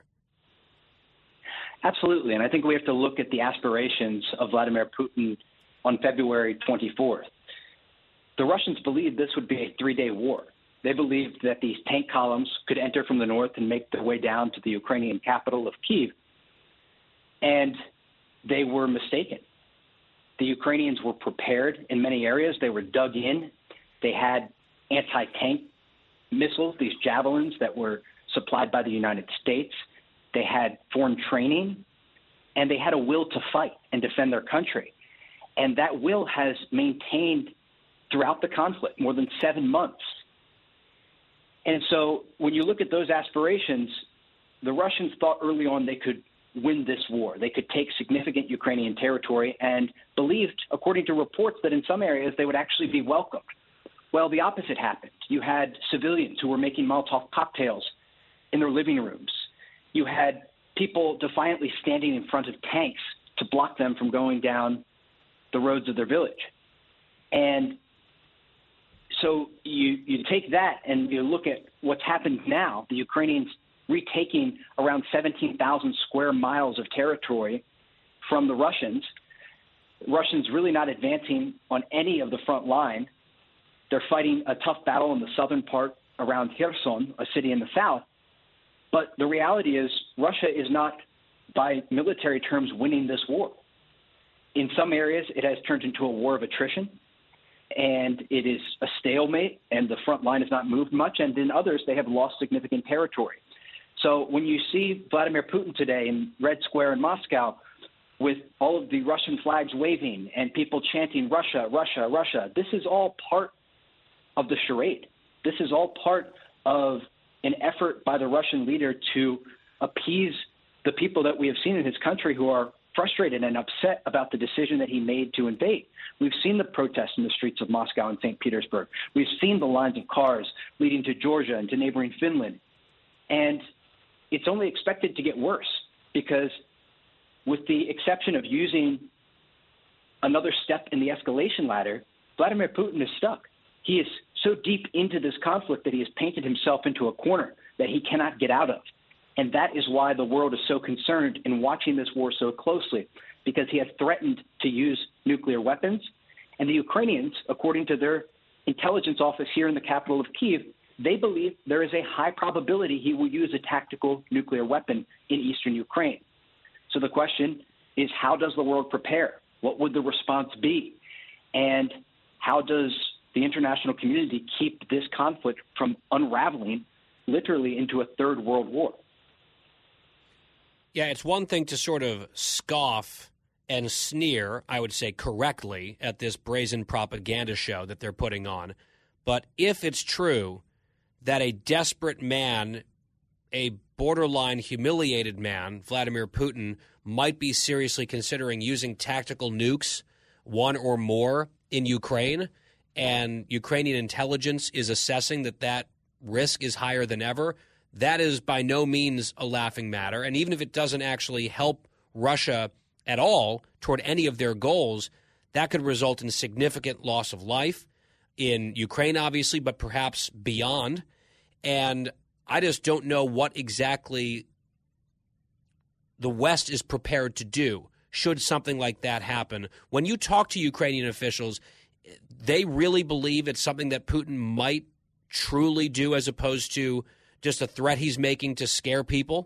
Absolutely. And I think we have to look at the aspirations of Vladimir Putin on February 24th. The Russians believed this would be a 3-day war. They believed that these tank columns could enter from the north and make their way down to the Ukrainian capital of Kyiv. And they were mistaken. The Ukrainians were prepared in many areas. They were dug in. They had anti-tank missiles, these javelins that were supplied by the United States. They had foreign training, and they had a will to fight and defend their country. And that will has maintained throughout the conflict, more than 7 months. And so when you look at those aspirations, the Russians thought early on they could win this war. They could take significant Ukrainian territory and believed, according to reports, that in some areas they would actually be welcomed. Well, the opposite happened. You had civilians who were making Molotov cocktails in their living rooms. You had people defiantly standing in front of tanks to block them from going down the roads of their village. And so you take that and you look at what's happened now, the Ukrainians retaking around 17,000 square miles of territory from the Russians. Russians really not advancing on any of the front line. They're fighting a tough battle in the southern part around Kherson, a city in the south. But the reality is Russia is not, by military terms, winning this war. In some areas, it has turned into a war of attrition, and it is a stalemate, and the front line has not moved much. And in others, they have lost significant territory. So when you see Vladimir Putin today in Red Square in Moscow with all of the Russian flags waving and people chanting Russia, Russia, Russia, this is all part of the charade. This is all part of an effort by the Russian leader to appease the people that we have seen in his country who are frustrated and upset about the decision that he made to invade. We've seen the protests in the streets of Moscow and St. Petersburg. We've seen the lines of cars leading to Georgia and to neighboring Finland. And it's only expected to get worse because with the exception of using another step in the escalation ladder, Vladimir Putin is stuck. He is so deep into this conflict that he has painted himself into a corner that he cannot get out of. And that is why the world is so concerned in watching this war so closely, because he has threatened to use nuclear weapons. And the Ukrainians, according to their intelligence office here in the capital of Kyiv, they believe there is a high probability he will use a tactical nuclear weapon in eastern Ukraine. So the question is, how does the world prepare? What would the response be? And how does the international community keep this conflict from unraveling literally into a third world war? Yeah, it's one thing to sort of scoff and sneer, I would say correctly, at this brazen propaganda show that they're putting on. But if it's true that a desperate man, a borderline humiliated man, Vladimir Putin, might be seriously considering using tactical nukes, one or more, in Ukraine, and Ukrainian intelligence is assessing that risk is higher than ever, that is by no means a laughing matter. And even if it doesn't actually help Russia at all toward any of their goals, that could result in significant loss of life in Ukraine, obviously, but perhaps beyond. And I just don't know what exactly the West is prepared to do should something like that happen. When you talk to Ukrainian officials, they really believe it's something that Putin might truly do as opposed to just a threat he's making to scare people?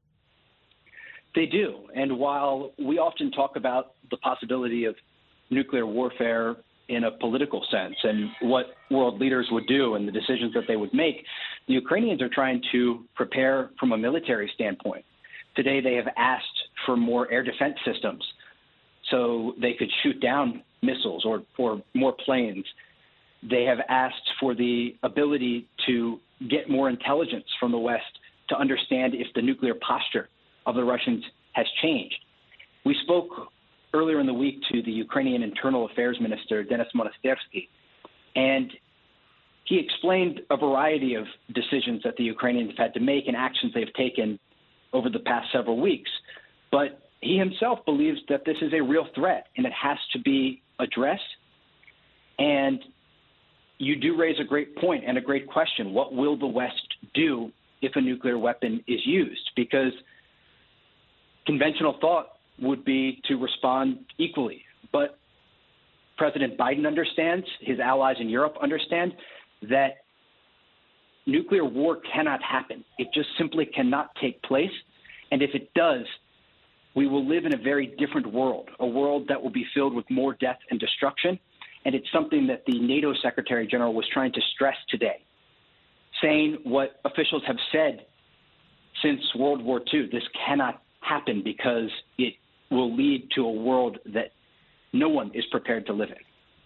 They do. And while we often talk about the possibility of nuclear warfare in a political sense and what world leaders would do and the decisions that they would make, the Ukrainians are trying to prepare from a military standpoint. Today they have asked for more air defense systems so they could shoot down missiles or more planes. They have asked for the ability to get more intelligence from the West to understand if the nuclear posture of the Russians has changed. We spoke earlier in the week to the Ukrainian Internal Affairs Minister, Denis Monastersky, and he explained a variety of decisions that the Ukrainians have had to make and actions they've taken over the past several weeks. But he himself believes that this is a real threat and it has to be addressed. And you do raise a great point and a great question. What will the West do if a nuclear weapon is used? Because conventional thought would be to respond equally. But President Biden understands, his allies in Europe understand, that nuclear war cannot happen. It just simply cannot take place. And if it does, we will live in a very different world, a world that will be filled with more death and destruction. And it's something that the NATO Secretary General was trying to stress today, saying what officials have said since World War II. This cannot happen because it will lead to a world that no one is prepared to live in.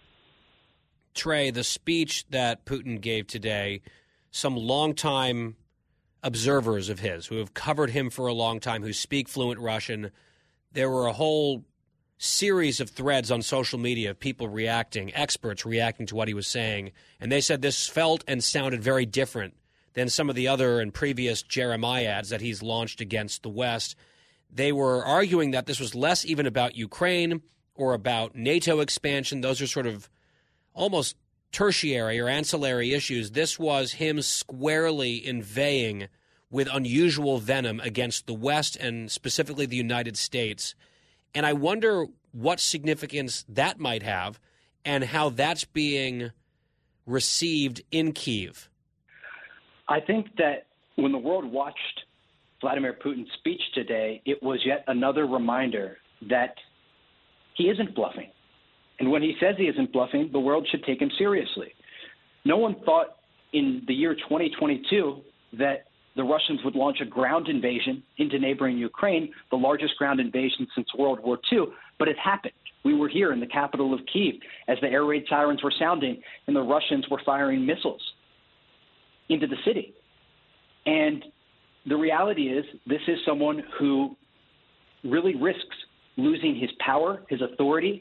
Trey, the speech that Putin gave today, some longtime observers of his who have covered him for a long time, who speak fluent Russian, there were a whole series of threads on social media of people reacting, experts reacting to what he was saying, and they said this felt and sounded very different than some of the other and previous Jeremiads that he's launched against the West. They were arguing that this was less even about Ukraine or about NATO expansion. Those are sort of almost tertiary or ancillary issues. This was him squarely inveighing with unusual venom against the West and specifically the United States. And I wonder what significance that might have and how that's being received in Kyiv. I think that when the world watched Vladimir Putin's speech today, it was yet another reminder that he isn't bluffing. And when he says he isn't bluffing, the world should take him seriously. No one thought in the year 2022 that the Russians would launch a ground invasion into neighboring Ukraine, the largest ground invasion since World War II, but it happened. We were here in the capital of Kyiv as the air raid sirens were sounding and the Russians were firing missiles into the city. And the reality is this is someone who really risks losing his power, his authority,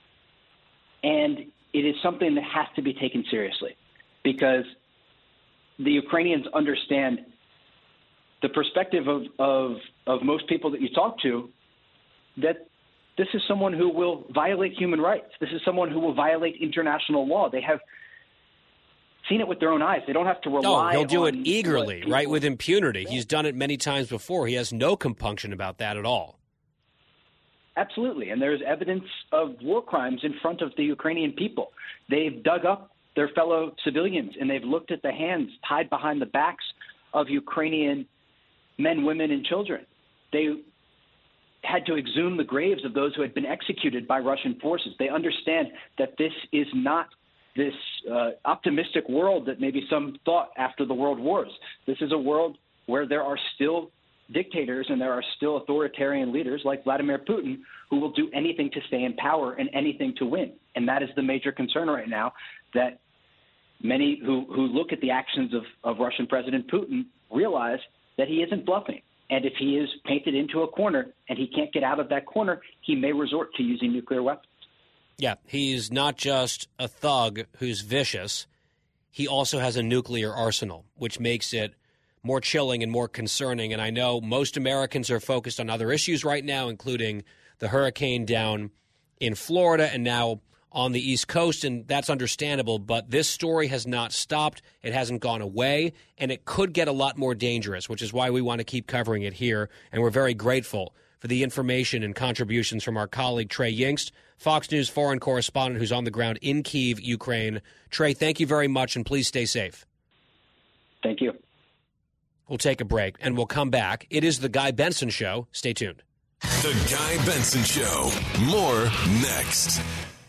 and it is something that has to be taken seriously because the Ukrainians understand the perspective of most people that you talk to, that This is someone who will violate human rights. This is someone who will violate international law. They have seen it with their own eyes. They don't have to rely on... he'll do it eagerly, right, with impunity. He's done it many times before. He has no compunction about that at all. Absolutely, and there's evidence of war crimes in front of the Ukrainian people. They've dug up their fellow civilians, and they've looked at the hands tied behind the backs of Ukrainian men, women, and children. They had to exhume the graves of those who had been executed by Russian forces. They understand that this is not this optimistic world that maybe some thought after the world wars. This is a world where there are still dictators and there are still authoritarian leaders like Vladimir Putin who will do anything to stay in power and anything to win. And that is the major concern right now, that many who look at the actions of Russian President Putin realize that he isn't bluffing. And if he is painted into a corner and he can't get out of that corner, he may resort to using nuclear weapons. Yeah, he's not just a thug who's vicious. He also has a nuclear arsenal, which makes it more chilling and more concerning. And I know most Americans are focused on other issues right now, including the hurricane down in Florida and now on the East Coast, and that's understandable. But this story has not stopped. It hasn't gone away, and it could get a lot more dangerous, which is why we want to keep covering it here. And we're very grateful for the information and contributions from our colleague Trey Yingst, Fox News foreign correspondent who's on the ground in Kyiv, Ukraine. Trey, thank you very much, and please stay safe. Thank you. We'll take a break, and we'll come back. It is The Guy Benson Show. Stay tuned. The Guy Benson Show. More next.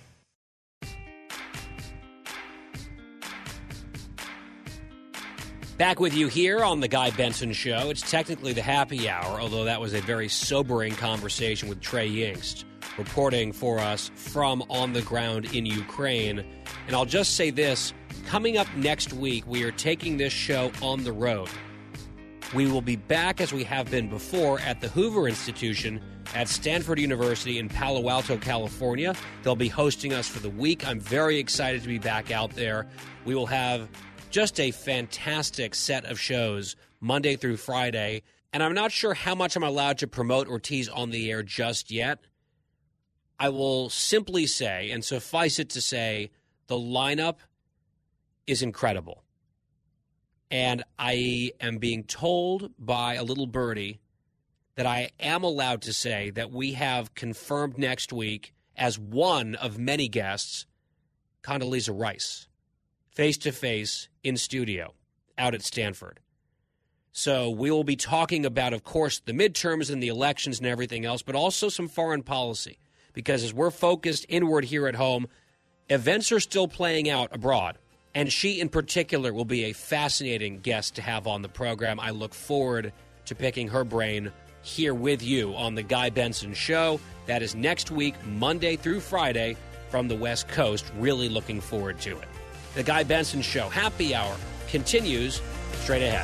Back with you here on The Guy Benson Show. It's technically the happy hour, although that was a very sobering conversation with Trey Yingst, reporting for us from on the ground in Ukraine. And I'll just say this, coming up next week, we are taking this show on the road. We will be back, as we have been before, at the Hoover Institution at Stanford University in Palo Alto, California. They'll be hosting us for the week. I'm very excited to be back out there. We will have just a fantastic set of shows Monday through Friday, and I'm not sure how much I'm allowed to promote or tease on the air just yet. I will simply say, and suffice it to say, the lineup is incredible. And I am being told by a little birdie that I am allowed to say that we have confirmed next week as one of many guests, Condoleezza Rice, face-to-face in studio out at Stanford. So we will be talking about, of course, the midterms and the elections and everything else, but also some foreign policy. Because as we're focused inward here at home, events are still playing out abroad. And she, in particular, will be a fascinating guest to have on the program. I look forward to picking her brain here with you on The Guy Benson Show. That is next week, Monday through Friday, from the West Coast. Really looking forward to it. The Guy Benson Show Happy Hour continues straight ahead.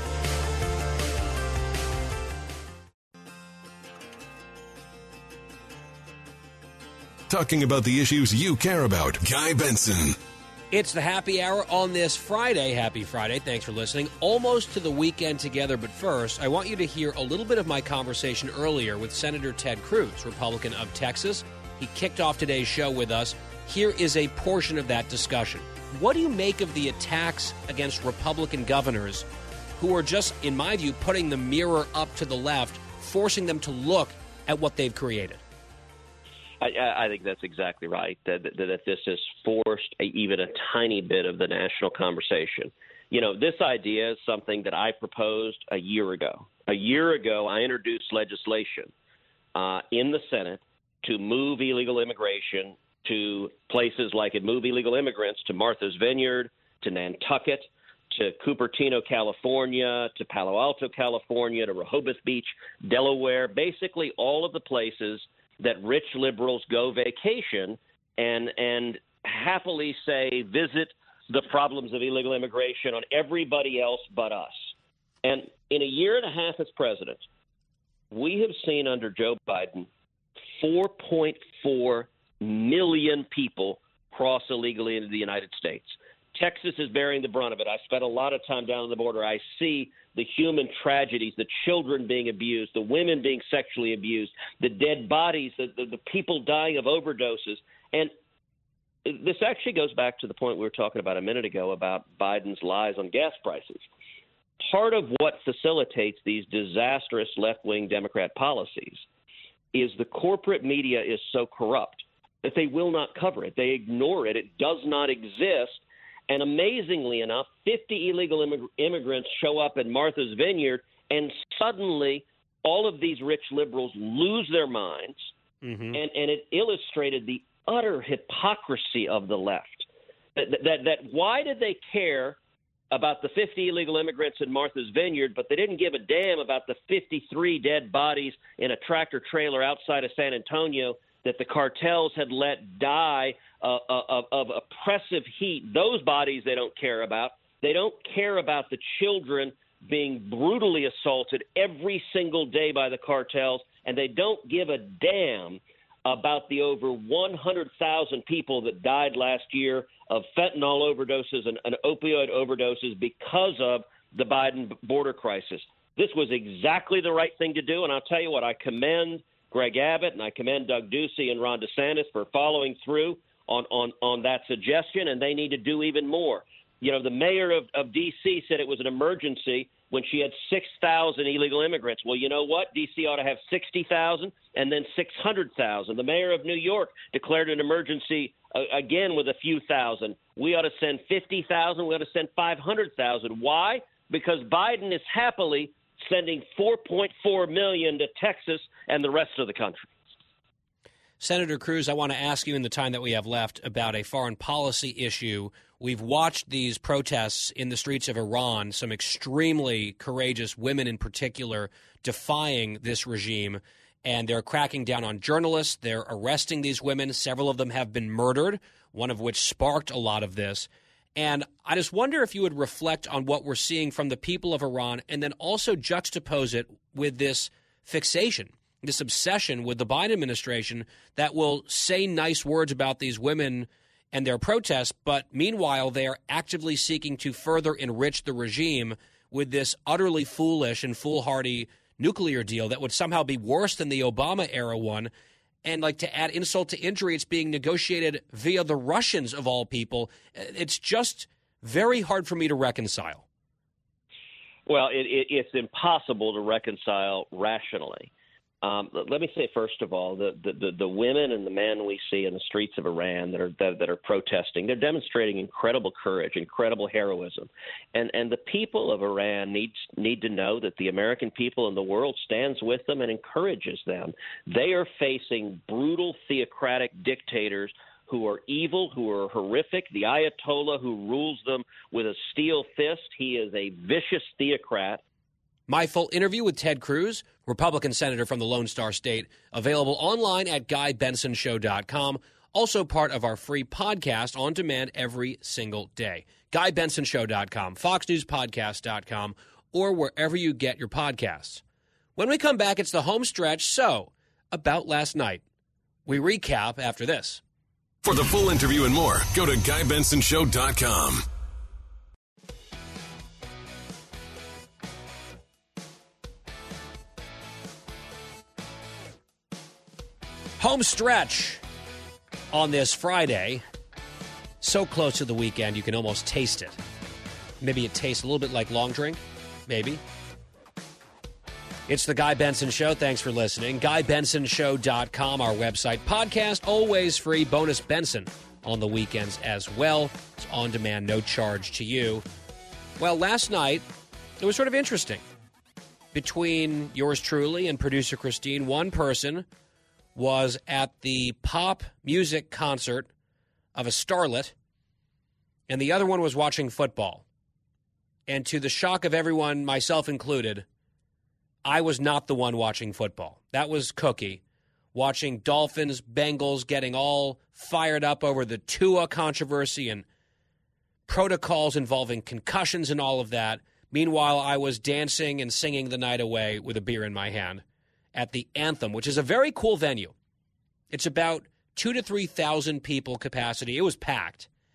Talking about the issues you care about. Guy Benson. It's the Happy Hour on this Friday. Happy Friday. Thanks for listening. Almost to the weekend together, but first, I want you to hear a little bit of my conversation earlier with Senator Ted Cruz, Republican of Texas. He kicked off today's show with us. Here is a portion of that discussion. What do you make of the attacks against Republican governors who are just, in my view, putting the mirror up to the left, forcing them to look at what they've created? I think that's exactly right, that this has forced even a tiny bit of the national conversation. You know, this idea is something that I proposed a year ago. A year ago, I introduced legislation in the Senate to move illegal immigration to places like move illegal immigrants to Martha's Vineyard, to Nantucket, to Cupertino, California, to Palo Alto, California, to Rehoboth Beach, Delaware, basically all of the places that rich liberals go vacation and happily say visit the problems of illegal immigration on everybody else but us. And in a year and a half as president, we have seen under Joe Biden 4.4 million people cross illegally into the United States. Texas is bearing the brunt of it. I spent a lot of time down on the border. I see the human tragedies, the children being abused, the women being sexually abused, the dead bodies, the people dying of overdoses. And this actually goes back to the point we were talking about a minute ago about Biden's lies on gas prices. Part of what facilitates these disastrous left-wing Democrat policies is the corporate media is so corrupt that they will not cover it. They ignore it. It does not exist. And amazingly enough, 50 illegal immigrants show up at Martha's Vineyard, and suddenly all of these rich liberals lose their minds. And it illustrated the utter hypocrisy of the left. That why did they care about the 50 illegal immigrants in Martha's Vineyard, but they didn't give a damn about the 53 dead bodies in a tractor trailer outside of San Antonio that the cartels had let die of oppressive heat. Those bodies they don't care about. They don't care about the children being brutally assaulted every single day by the cartels, and they don't give a damn about the over 100,000 people that died last year of fentanyl overdoses and opioid overdoses because of the Biden border crisis. This was exactly the right thing to do, and I'll tell you what, I commend Greg Abbott and I commend Doug Ducey and Ron DeSantis for following through on that suggestion, and they need to do even more. You know, the mayor of D.C. said it was an emergency when she had 6,000 illegal immigrants. Well, you know what? D.C. ought to have 60,000 and then 600,000. The mayor of New York declared an emergency again with a few thousand. We ought to send 50,000. We ought to send 500,000. Why? Because Biden is happily sending 4.4 million to Texas and the rest of the country. Senator Cruz, I want to ask you in the time that we have left about a foreign policy issue. We've watched these protests in the streets of Iran, some extremely courageous women in particular defying this regime, and they're cracking down on journalists. They're arresting these women. Several of them have been murdered, one of which sparked a lot of this. And I just wonder if you would reflect on what we're seeing from the people of Iran and then also juxtapose it with this fixation, this obsession with the Biden administration that will say nice words about these women and their protests, but meanwhile they are actively seeking to further enrich the regime with this utterly foolish and foolhardy nuclear deal that would somehow be worse than the Obama-era one. And like to add insult to injury, it's being negotiated via the Russians of all people. It's just very hard for me to reconcile. Well, it's impossible to reconcile rationally. Let me say, first of all, the women and the men we see in the streets of Iran that are protesting, they're demonstrating incredible courage, incredible heroism. And the people of Iran need to know that the American people and the world stands with them and encourages them. They are facing brutal theocratic dictators who are evil, who are horrific. The Ayatollah who rules them with a steel fist, he is a vicious theocrat. My full interview with Ted Cruz, Republican senator from the Lone Star State, available online at GuyBensonShow.com. Also part of our free podcast on demand every single day. GuyBensonShow.com, FoxNewsPodcast.com, or wherever you get your podcasts. When we come back, it's the home stretch. So, about last night. We recap after this. For the full interview and more, go to GuyBensonShow.com. Home stretch on this Friday. So close to the weekend, you can almost taste it. Maybe it tastes a little bit like long drink. Maybe. It's the Guy Benson Show. Thanks for listening. GuyBensonShow.com, our website. Podcast, always free. Bonus Benson on the weekends as well. It's on demand, no charge to you. Well, last night, it was sort of interesting. Between yours truly and producer Christine, one person was at the pop music concert of a starlet, and the other one was watching football. And to the shock of everyone, myself included, I was not the one watching football. That was Cookie, watching Dolphins, Bengals, getting all fired up over the Tua controversy and protocols involving concussions and all of that. Meanwhile, I was dancing and singing the night away with a beer in my hand at the Anthem, which is a very cool venue. It's about 2,000 to 3,000 people capacity. It was packed.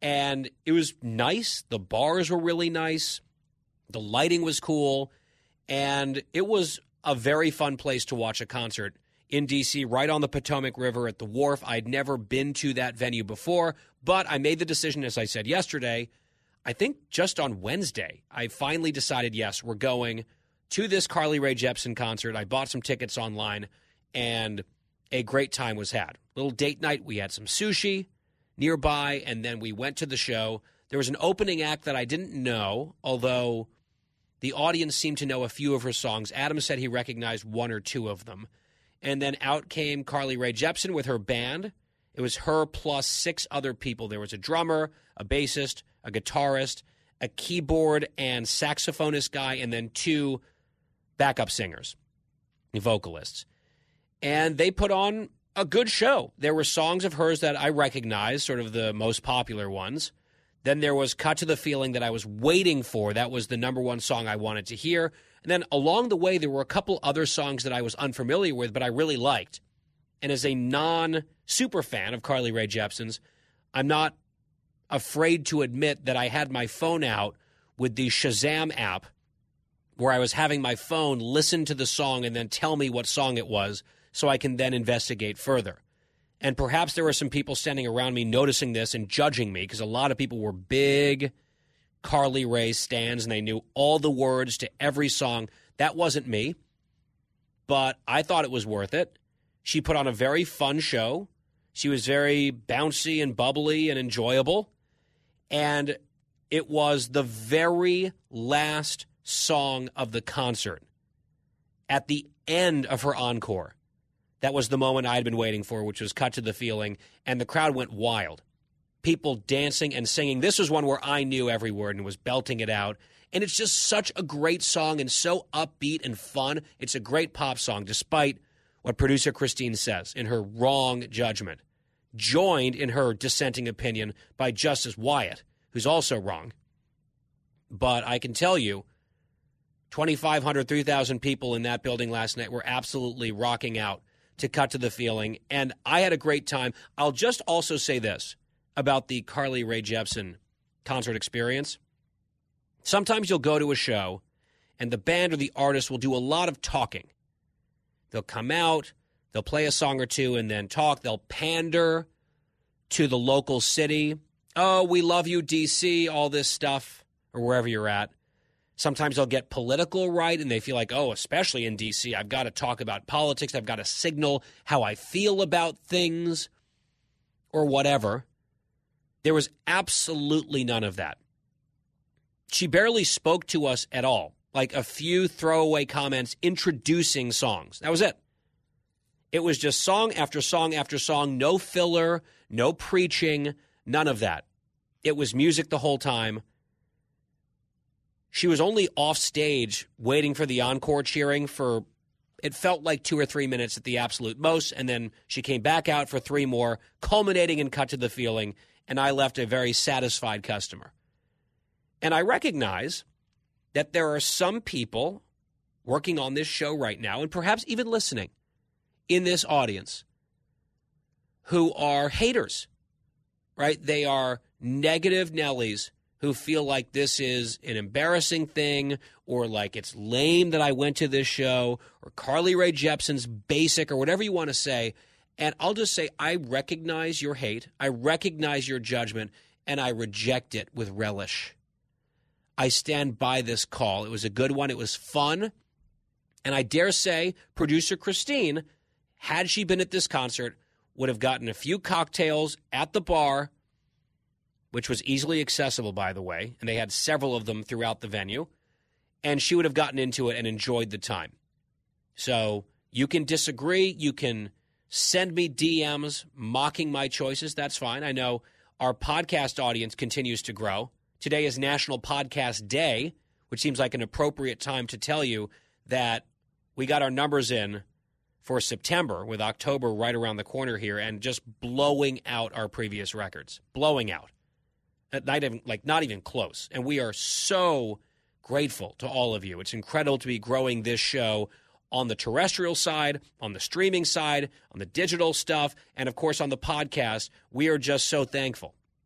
And it was nice. The bars were really nice. The lighting was cool. And it was a very fun place to watch a concert in D.C., right on the Potomac River at the Wharf. I'd never been to that venue before, but I made the decision, as I said yesterday, I think just on Wednesday, I finally decided, yes, we're going to this Carly Rae Jepsen concert. I bought some tickets online, and a great time was had. Little date night. We had some sushi nearby, and then we went to the show. There was an opening act that I didn't know, although the audience seemed to know a few of her songs. Adam said he recognized one or two of them. And then out came Carly Rae Jepsen with her band. It was her plus 6 other people. There was a drummer, a bassist, a guitarist, a keyboard and saxophonist guy, and then 2 backup singers, vocalists. And they put on a good show. There were songs of hers that I recognized, sort of the most popular ones. Then there was Cut to the Feeling that I was waiting for. That was the number one song I wanted to hear. And then along the way, there were a couple other songs that I was unfamiliar with, but I really liked. And as a non-super fan of Carly Rae Jepsen's, I'm not afraid to admit that I had my phone out with the Shazam app where I was having my phone listen to the song and then tell me what song it was so I can then investigate further. And perhaps there were some people standing around me noticing this and judging me because a lot of people were big Carly Rae stans and they knew all the words to every song. That wasn't me, but I thought it was worth it. She put on a very fun show. She was very bouncy and bubbly and enjoyable. And it was the very last song of the concert. At the end of her encore, that was the moment I had been waiting for, which was Cut to the Feeling, and the crowd went wild. People dancing and singing. This was one where I knew every word and was belting it out. And it's just such a great song and so upbeat and fun. It's a great pop song, despite what producer Christine says in her wrong judgment, joined in her dissenting opinion by Justice Wyatt, who's also wrong. But I can tell you, 2,500, 3,000 people in that building last night were absolutely rocking out to Cut to the Feeling, and I had a great time. I'll just also say this about the Carly Rae Jepsen concert experience. Sometimes you'll go to a show, and the band or the artist will do a lot of talking. They'll come out, they'll play a song or two, and then talk. They'll pander to the local city. Oh, we love you, D.C., all this stuff, or wherever you're at. Sometimes they'll get political right, and they feel like, oh, especially in D.C., I've got to talk about politics. I've got to signal how I feel about things or whatever. There was absolutely none of that. She barely spoke to us at all, like a few throwaway comments introducing songs. That was it. It was just song after song after song, no filler, no preaching, none of that. It was music the whole time. She was only off stage waiting for the encore cheering for, it felt like 2 or 3 minutes at the absolute most, and then she came back out for 3 more, culminating in Cut to the Feeling, and I left a very satisfied customer. And I recognize that there are some people working on this show right now, and perhaps even listening in this audience, who are haters, right? They are negative Nellies who feel like this is an embarrassing thing or like it's lame that I went to this show or Carly Rae Jepsen's basic or whatever you want to say. And I'll just say I recognize your hate, I recognize your judgment, and I reject it with relish. I stand by this call. It was a good one. It was fun. And I dare say producer Christine, had she been at this concert, would have gotten a few cocktails at the bar, which was easily accessible, by the way, and they had several of them throughout the venue, and she would have gotten into it and enjoyed the time. So you can disagree. You can send me DMs mocking my choices. That's fine. I know our podcast audience continues to grow. Today is National Podcast Day, which seems like an appropriate time to tell you that we got our numbers in for September with October right around the corner here and just blowing out our previous records. Blowing out. Not even close. And we are so grateful to all of you. It's incredible to be growing this show on the terrestrial side, on the streaming side, on the digital stuff, and, of course, on the podcast. We are just so thankful.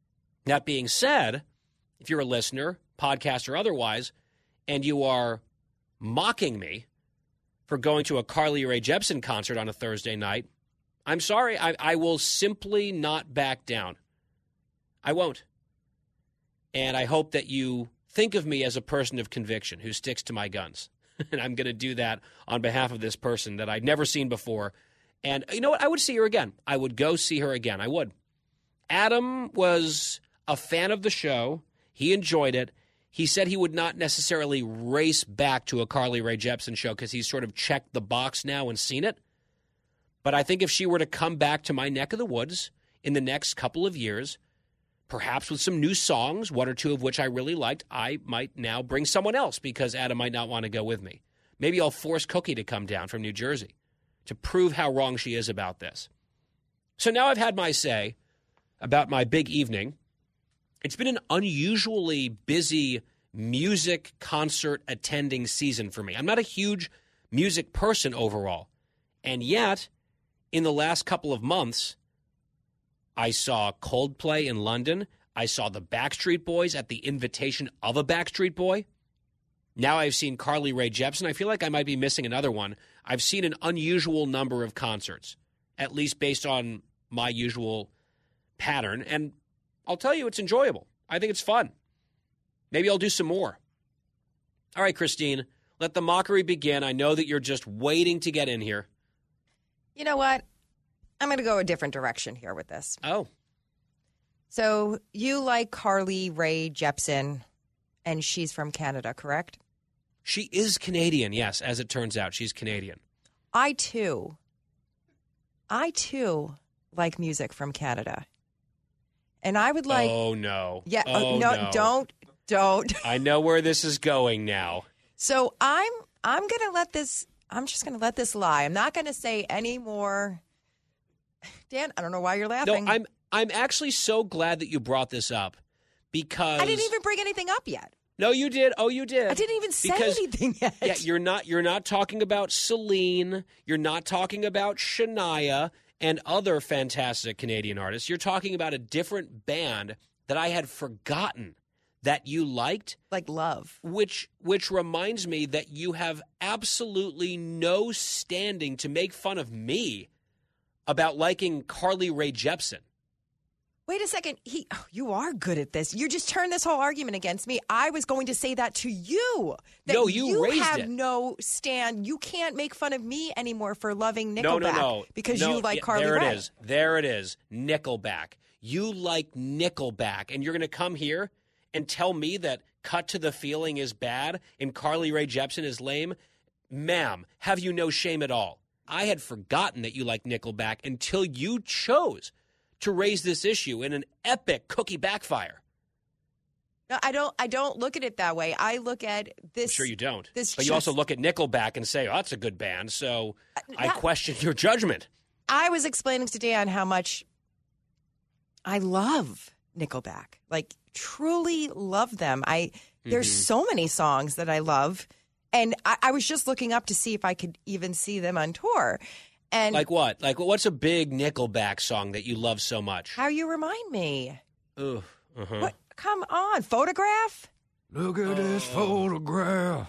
That being said, if you're a listener, podcast or otherwise, and you are mocking me for going to a Carly Rae Jepsen concert on a Thursday night, I'm sorry. I will simply not back down. I won't. And I hope that you think of me as a person of conviction who sticks to my guns. And I'm going to do that on behalf of this person that I'd never seen before. And you know what? I would see her again. I would go see her again. I would. Adam was a fan of the show. He enjoyed it. He said he would not necessarily race back to a Carly Rae Jepsen show because he's sort of checked the box now and seen it. But I think if she were to come back to my neck of the woods in the next couple of years, perhaps with some new songs, one or two of which I really liked, I might now bring someone else because Adam might not want to go with me. Maybe I'll force Cookie to come down from New Jersey to prove how wrong she is about this. So now I've had my say about my big evening. It's been an unusually busy music concert attending season for me. I'm not a huge music person overall. And yet, in the last couple of months, I saw Coldplay in London. I saw the Backstreet Boys at the invitation of a Backstreet Boy. Now I've seen Carly Rae Jepsen. I feel like I might be missing another one. I've seen an unusual number of concerts, at least based on my usual pattern. And I'll tell you, it's enjoyable. I think it's fun. Maybe I'll do some more. All right, Christine, let the mockery begin. I know that you're just waiting to get in here. You know what? I'm going to go a different direction here with this. Oh. So you like Carly Rae Jepsen, and she's from Canada, correct? She is Canadian, yes, as it turns out. She's Canadian. I too like music from Canada. And I would like... Oh, no. Yeah, oh, no, don't. I know where this is going now. So I'm going to let this... I'm just going to let this lie. I'm not going to say any more... Dan, I don't know why you're laughing. No, I'm actually so glad that you brought this up because... I didn't even bring anything up yet. No, you did. Oh, you did. I didn't even say anything yet. Yeah, you're not talking about Celine. You're not talking about Shania and other fantastic Canadian artists. You're talking about a different band that I had forgotten that you liked. Like Love. Which reminds me that you have absolutely no standing to make fun of me about liking Carly Rae Jepsen. Wait a second. You are good at this. You just turned this whole argument against me. I was going to say that to you. That no, you raised have it. No stand. You can't make fun of me anymore for loving Nickelback. No. Because you like Carly Rae. There it is. Nickelback. You like Nickelback. And you're going to come here and tell me that Cut to the Feeling is bad and Carly Rae Jepsen is lame? Ma'am, have you no shame at all? I had forgotten that you like Nickelback until you chose to raise this issue in an epic cookie backfire. No, I don't look at it that way. I look at this. I'm sure you don't. But you also look at Nickelback and say, oh, that's a good band. So I question your judgment. I was explaining to Dan how much I love Nickelback. Like, truly love them. There's so many songs that I love. And I was just looking up to see if I could even see them on tour. And like what? Like what's a big Nickelback song that you love so much? How You Remind Me. Ooh. Uh-huh. What? Come on. Photograph? Look at this photograph.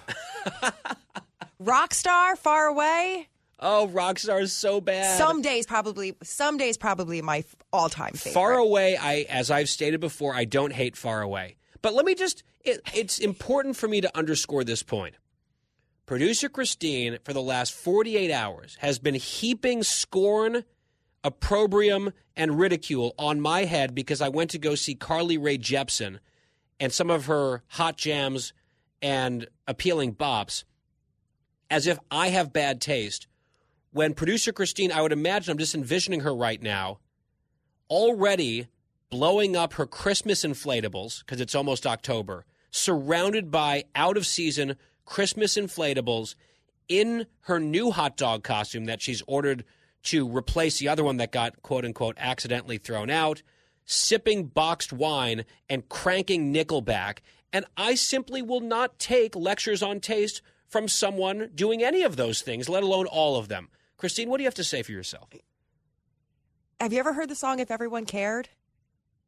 Rockstar, Far Away. Oh, Rockstar is so bad. Some days probably my all-time favorite. Far Away, as I've stated before, I don't hate Far Away. But let me just, it's important for me to underscore this point. Producer Christine, for the last 48 hours, has been heaping scorn, opprobrium, and ridicule on my head because I went to go see Carly Rae Jepsen and some of her hot jams and appealing bops as if I have bad taste. When producer Christine, I would imagine, I'm just envisioning her right now, already blowing up her Christmas inflatables, because it's almost October, surrounded by out-of-season Christmas inflatables in her new hot dog costume that she's ordered to replace the other one that got, quote-unquote, accidentally thrown out, sipping boxed wine and cranking Nickelback. And I simply will not take lectures on taste from someone doing any of those things, let alone all of them. Christine, what do you have to say for yourself? Have you ever heard the song If Everyone Cared?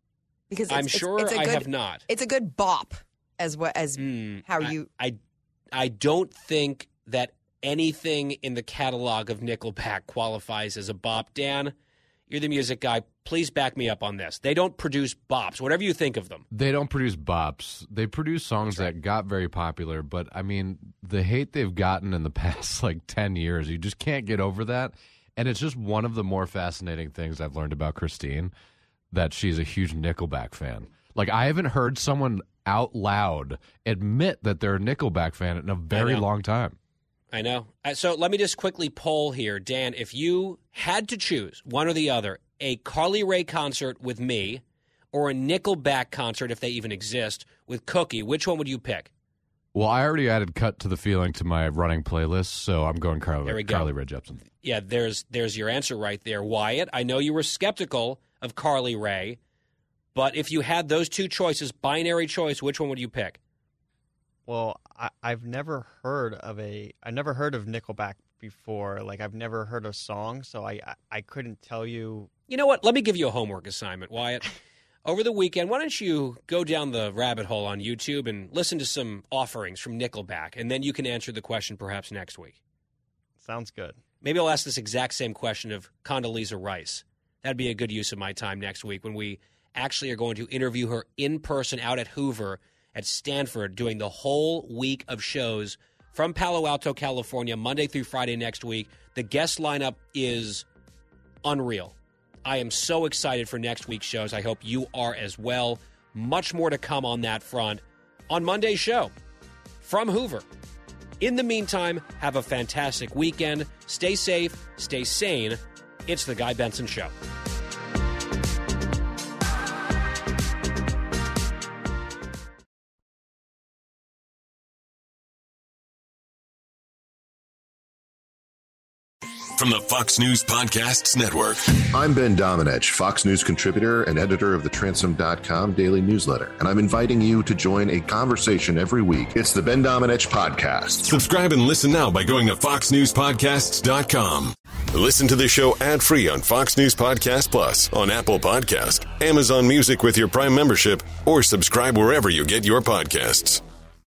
Because I'm sure I have not. It's a good bop as how you. I don't think that anything in the catalog of Nickelback qualifies as a bop. Dan, you're the music guy. Please back me up on this. They don't produce bops, whatever you think of them. They don't produce bops. They produce songs that got very popular, but, I mean, the hate they've gotten in the past, 10 years, you just can't get over that. And it's just one of the more fascinating things I've learned about Christine, that she's a huge Nickelback fan. I haven't heard someone out loud admit that they're a Nickelback fan in a very long time. I know. So let me just quickly poll here. Dan, if you had to choose one or the other, a Carly Rae concert with me or a Nickelback concert, if they even exist, with Cookie, which one would you pick? Well, I already added Cut to the Feeling to my running playlist, so I'm going Carly Rae Jepsen. Yeah, there's your answer right there. Wyatt, I know you were skeptical of Carly Rae, but if you had those two choices, binary choice, which one would you pick? Well, I've never heard of Nickelback before. I've never heard a song, so I couldn't tell you. You know what? Let me give you a homework assignment, Wyatt. Over the weekend, why don't you go down the rabbit hole on YouTube and listen to some offerings from Nickelback, and then you can answer the question perhaps next week. Sounds good. Maybe I'll ask this exact same question of Condoleezza Rice. That'd be a good use of my time next week when we actually are going to interview her in person out at Hoover at Stanford, doing the whole week of shows from Palo Alto, California, Monday through Friday next week. The guest lineup is unreal. I am so excited for next week's shows. I hope you are as well. Much more to come on that front on Monday's show from Hoover. In the meantime, have a fantastic weekend. Stay safe, stay sane. It's The Guy Benson Show. From the Fox News Podcasts Network. I'm Ben Domenech, Fox News contributor and editor of the Transom.com daily newsletter, and I'm inviting you to join a conversation every week. It's the Ben Domenech Podcast. Subscribe and listen now by going to foxnewspodcasts.com. Listen to the show ad-free on Fox News Podcast Plus, on Apple Podcast, Amazon Music with your Prime membership, or subscribe wherever you get your podcasts.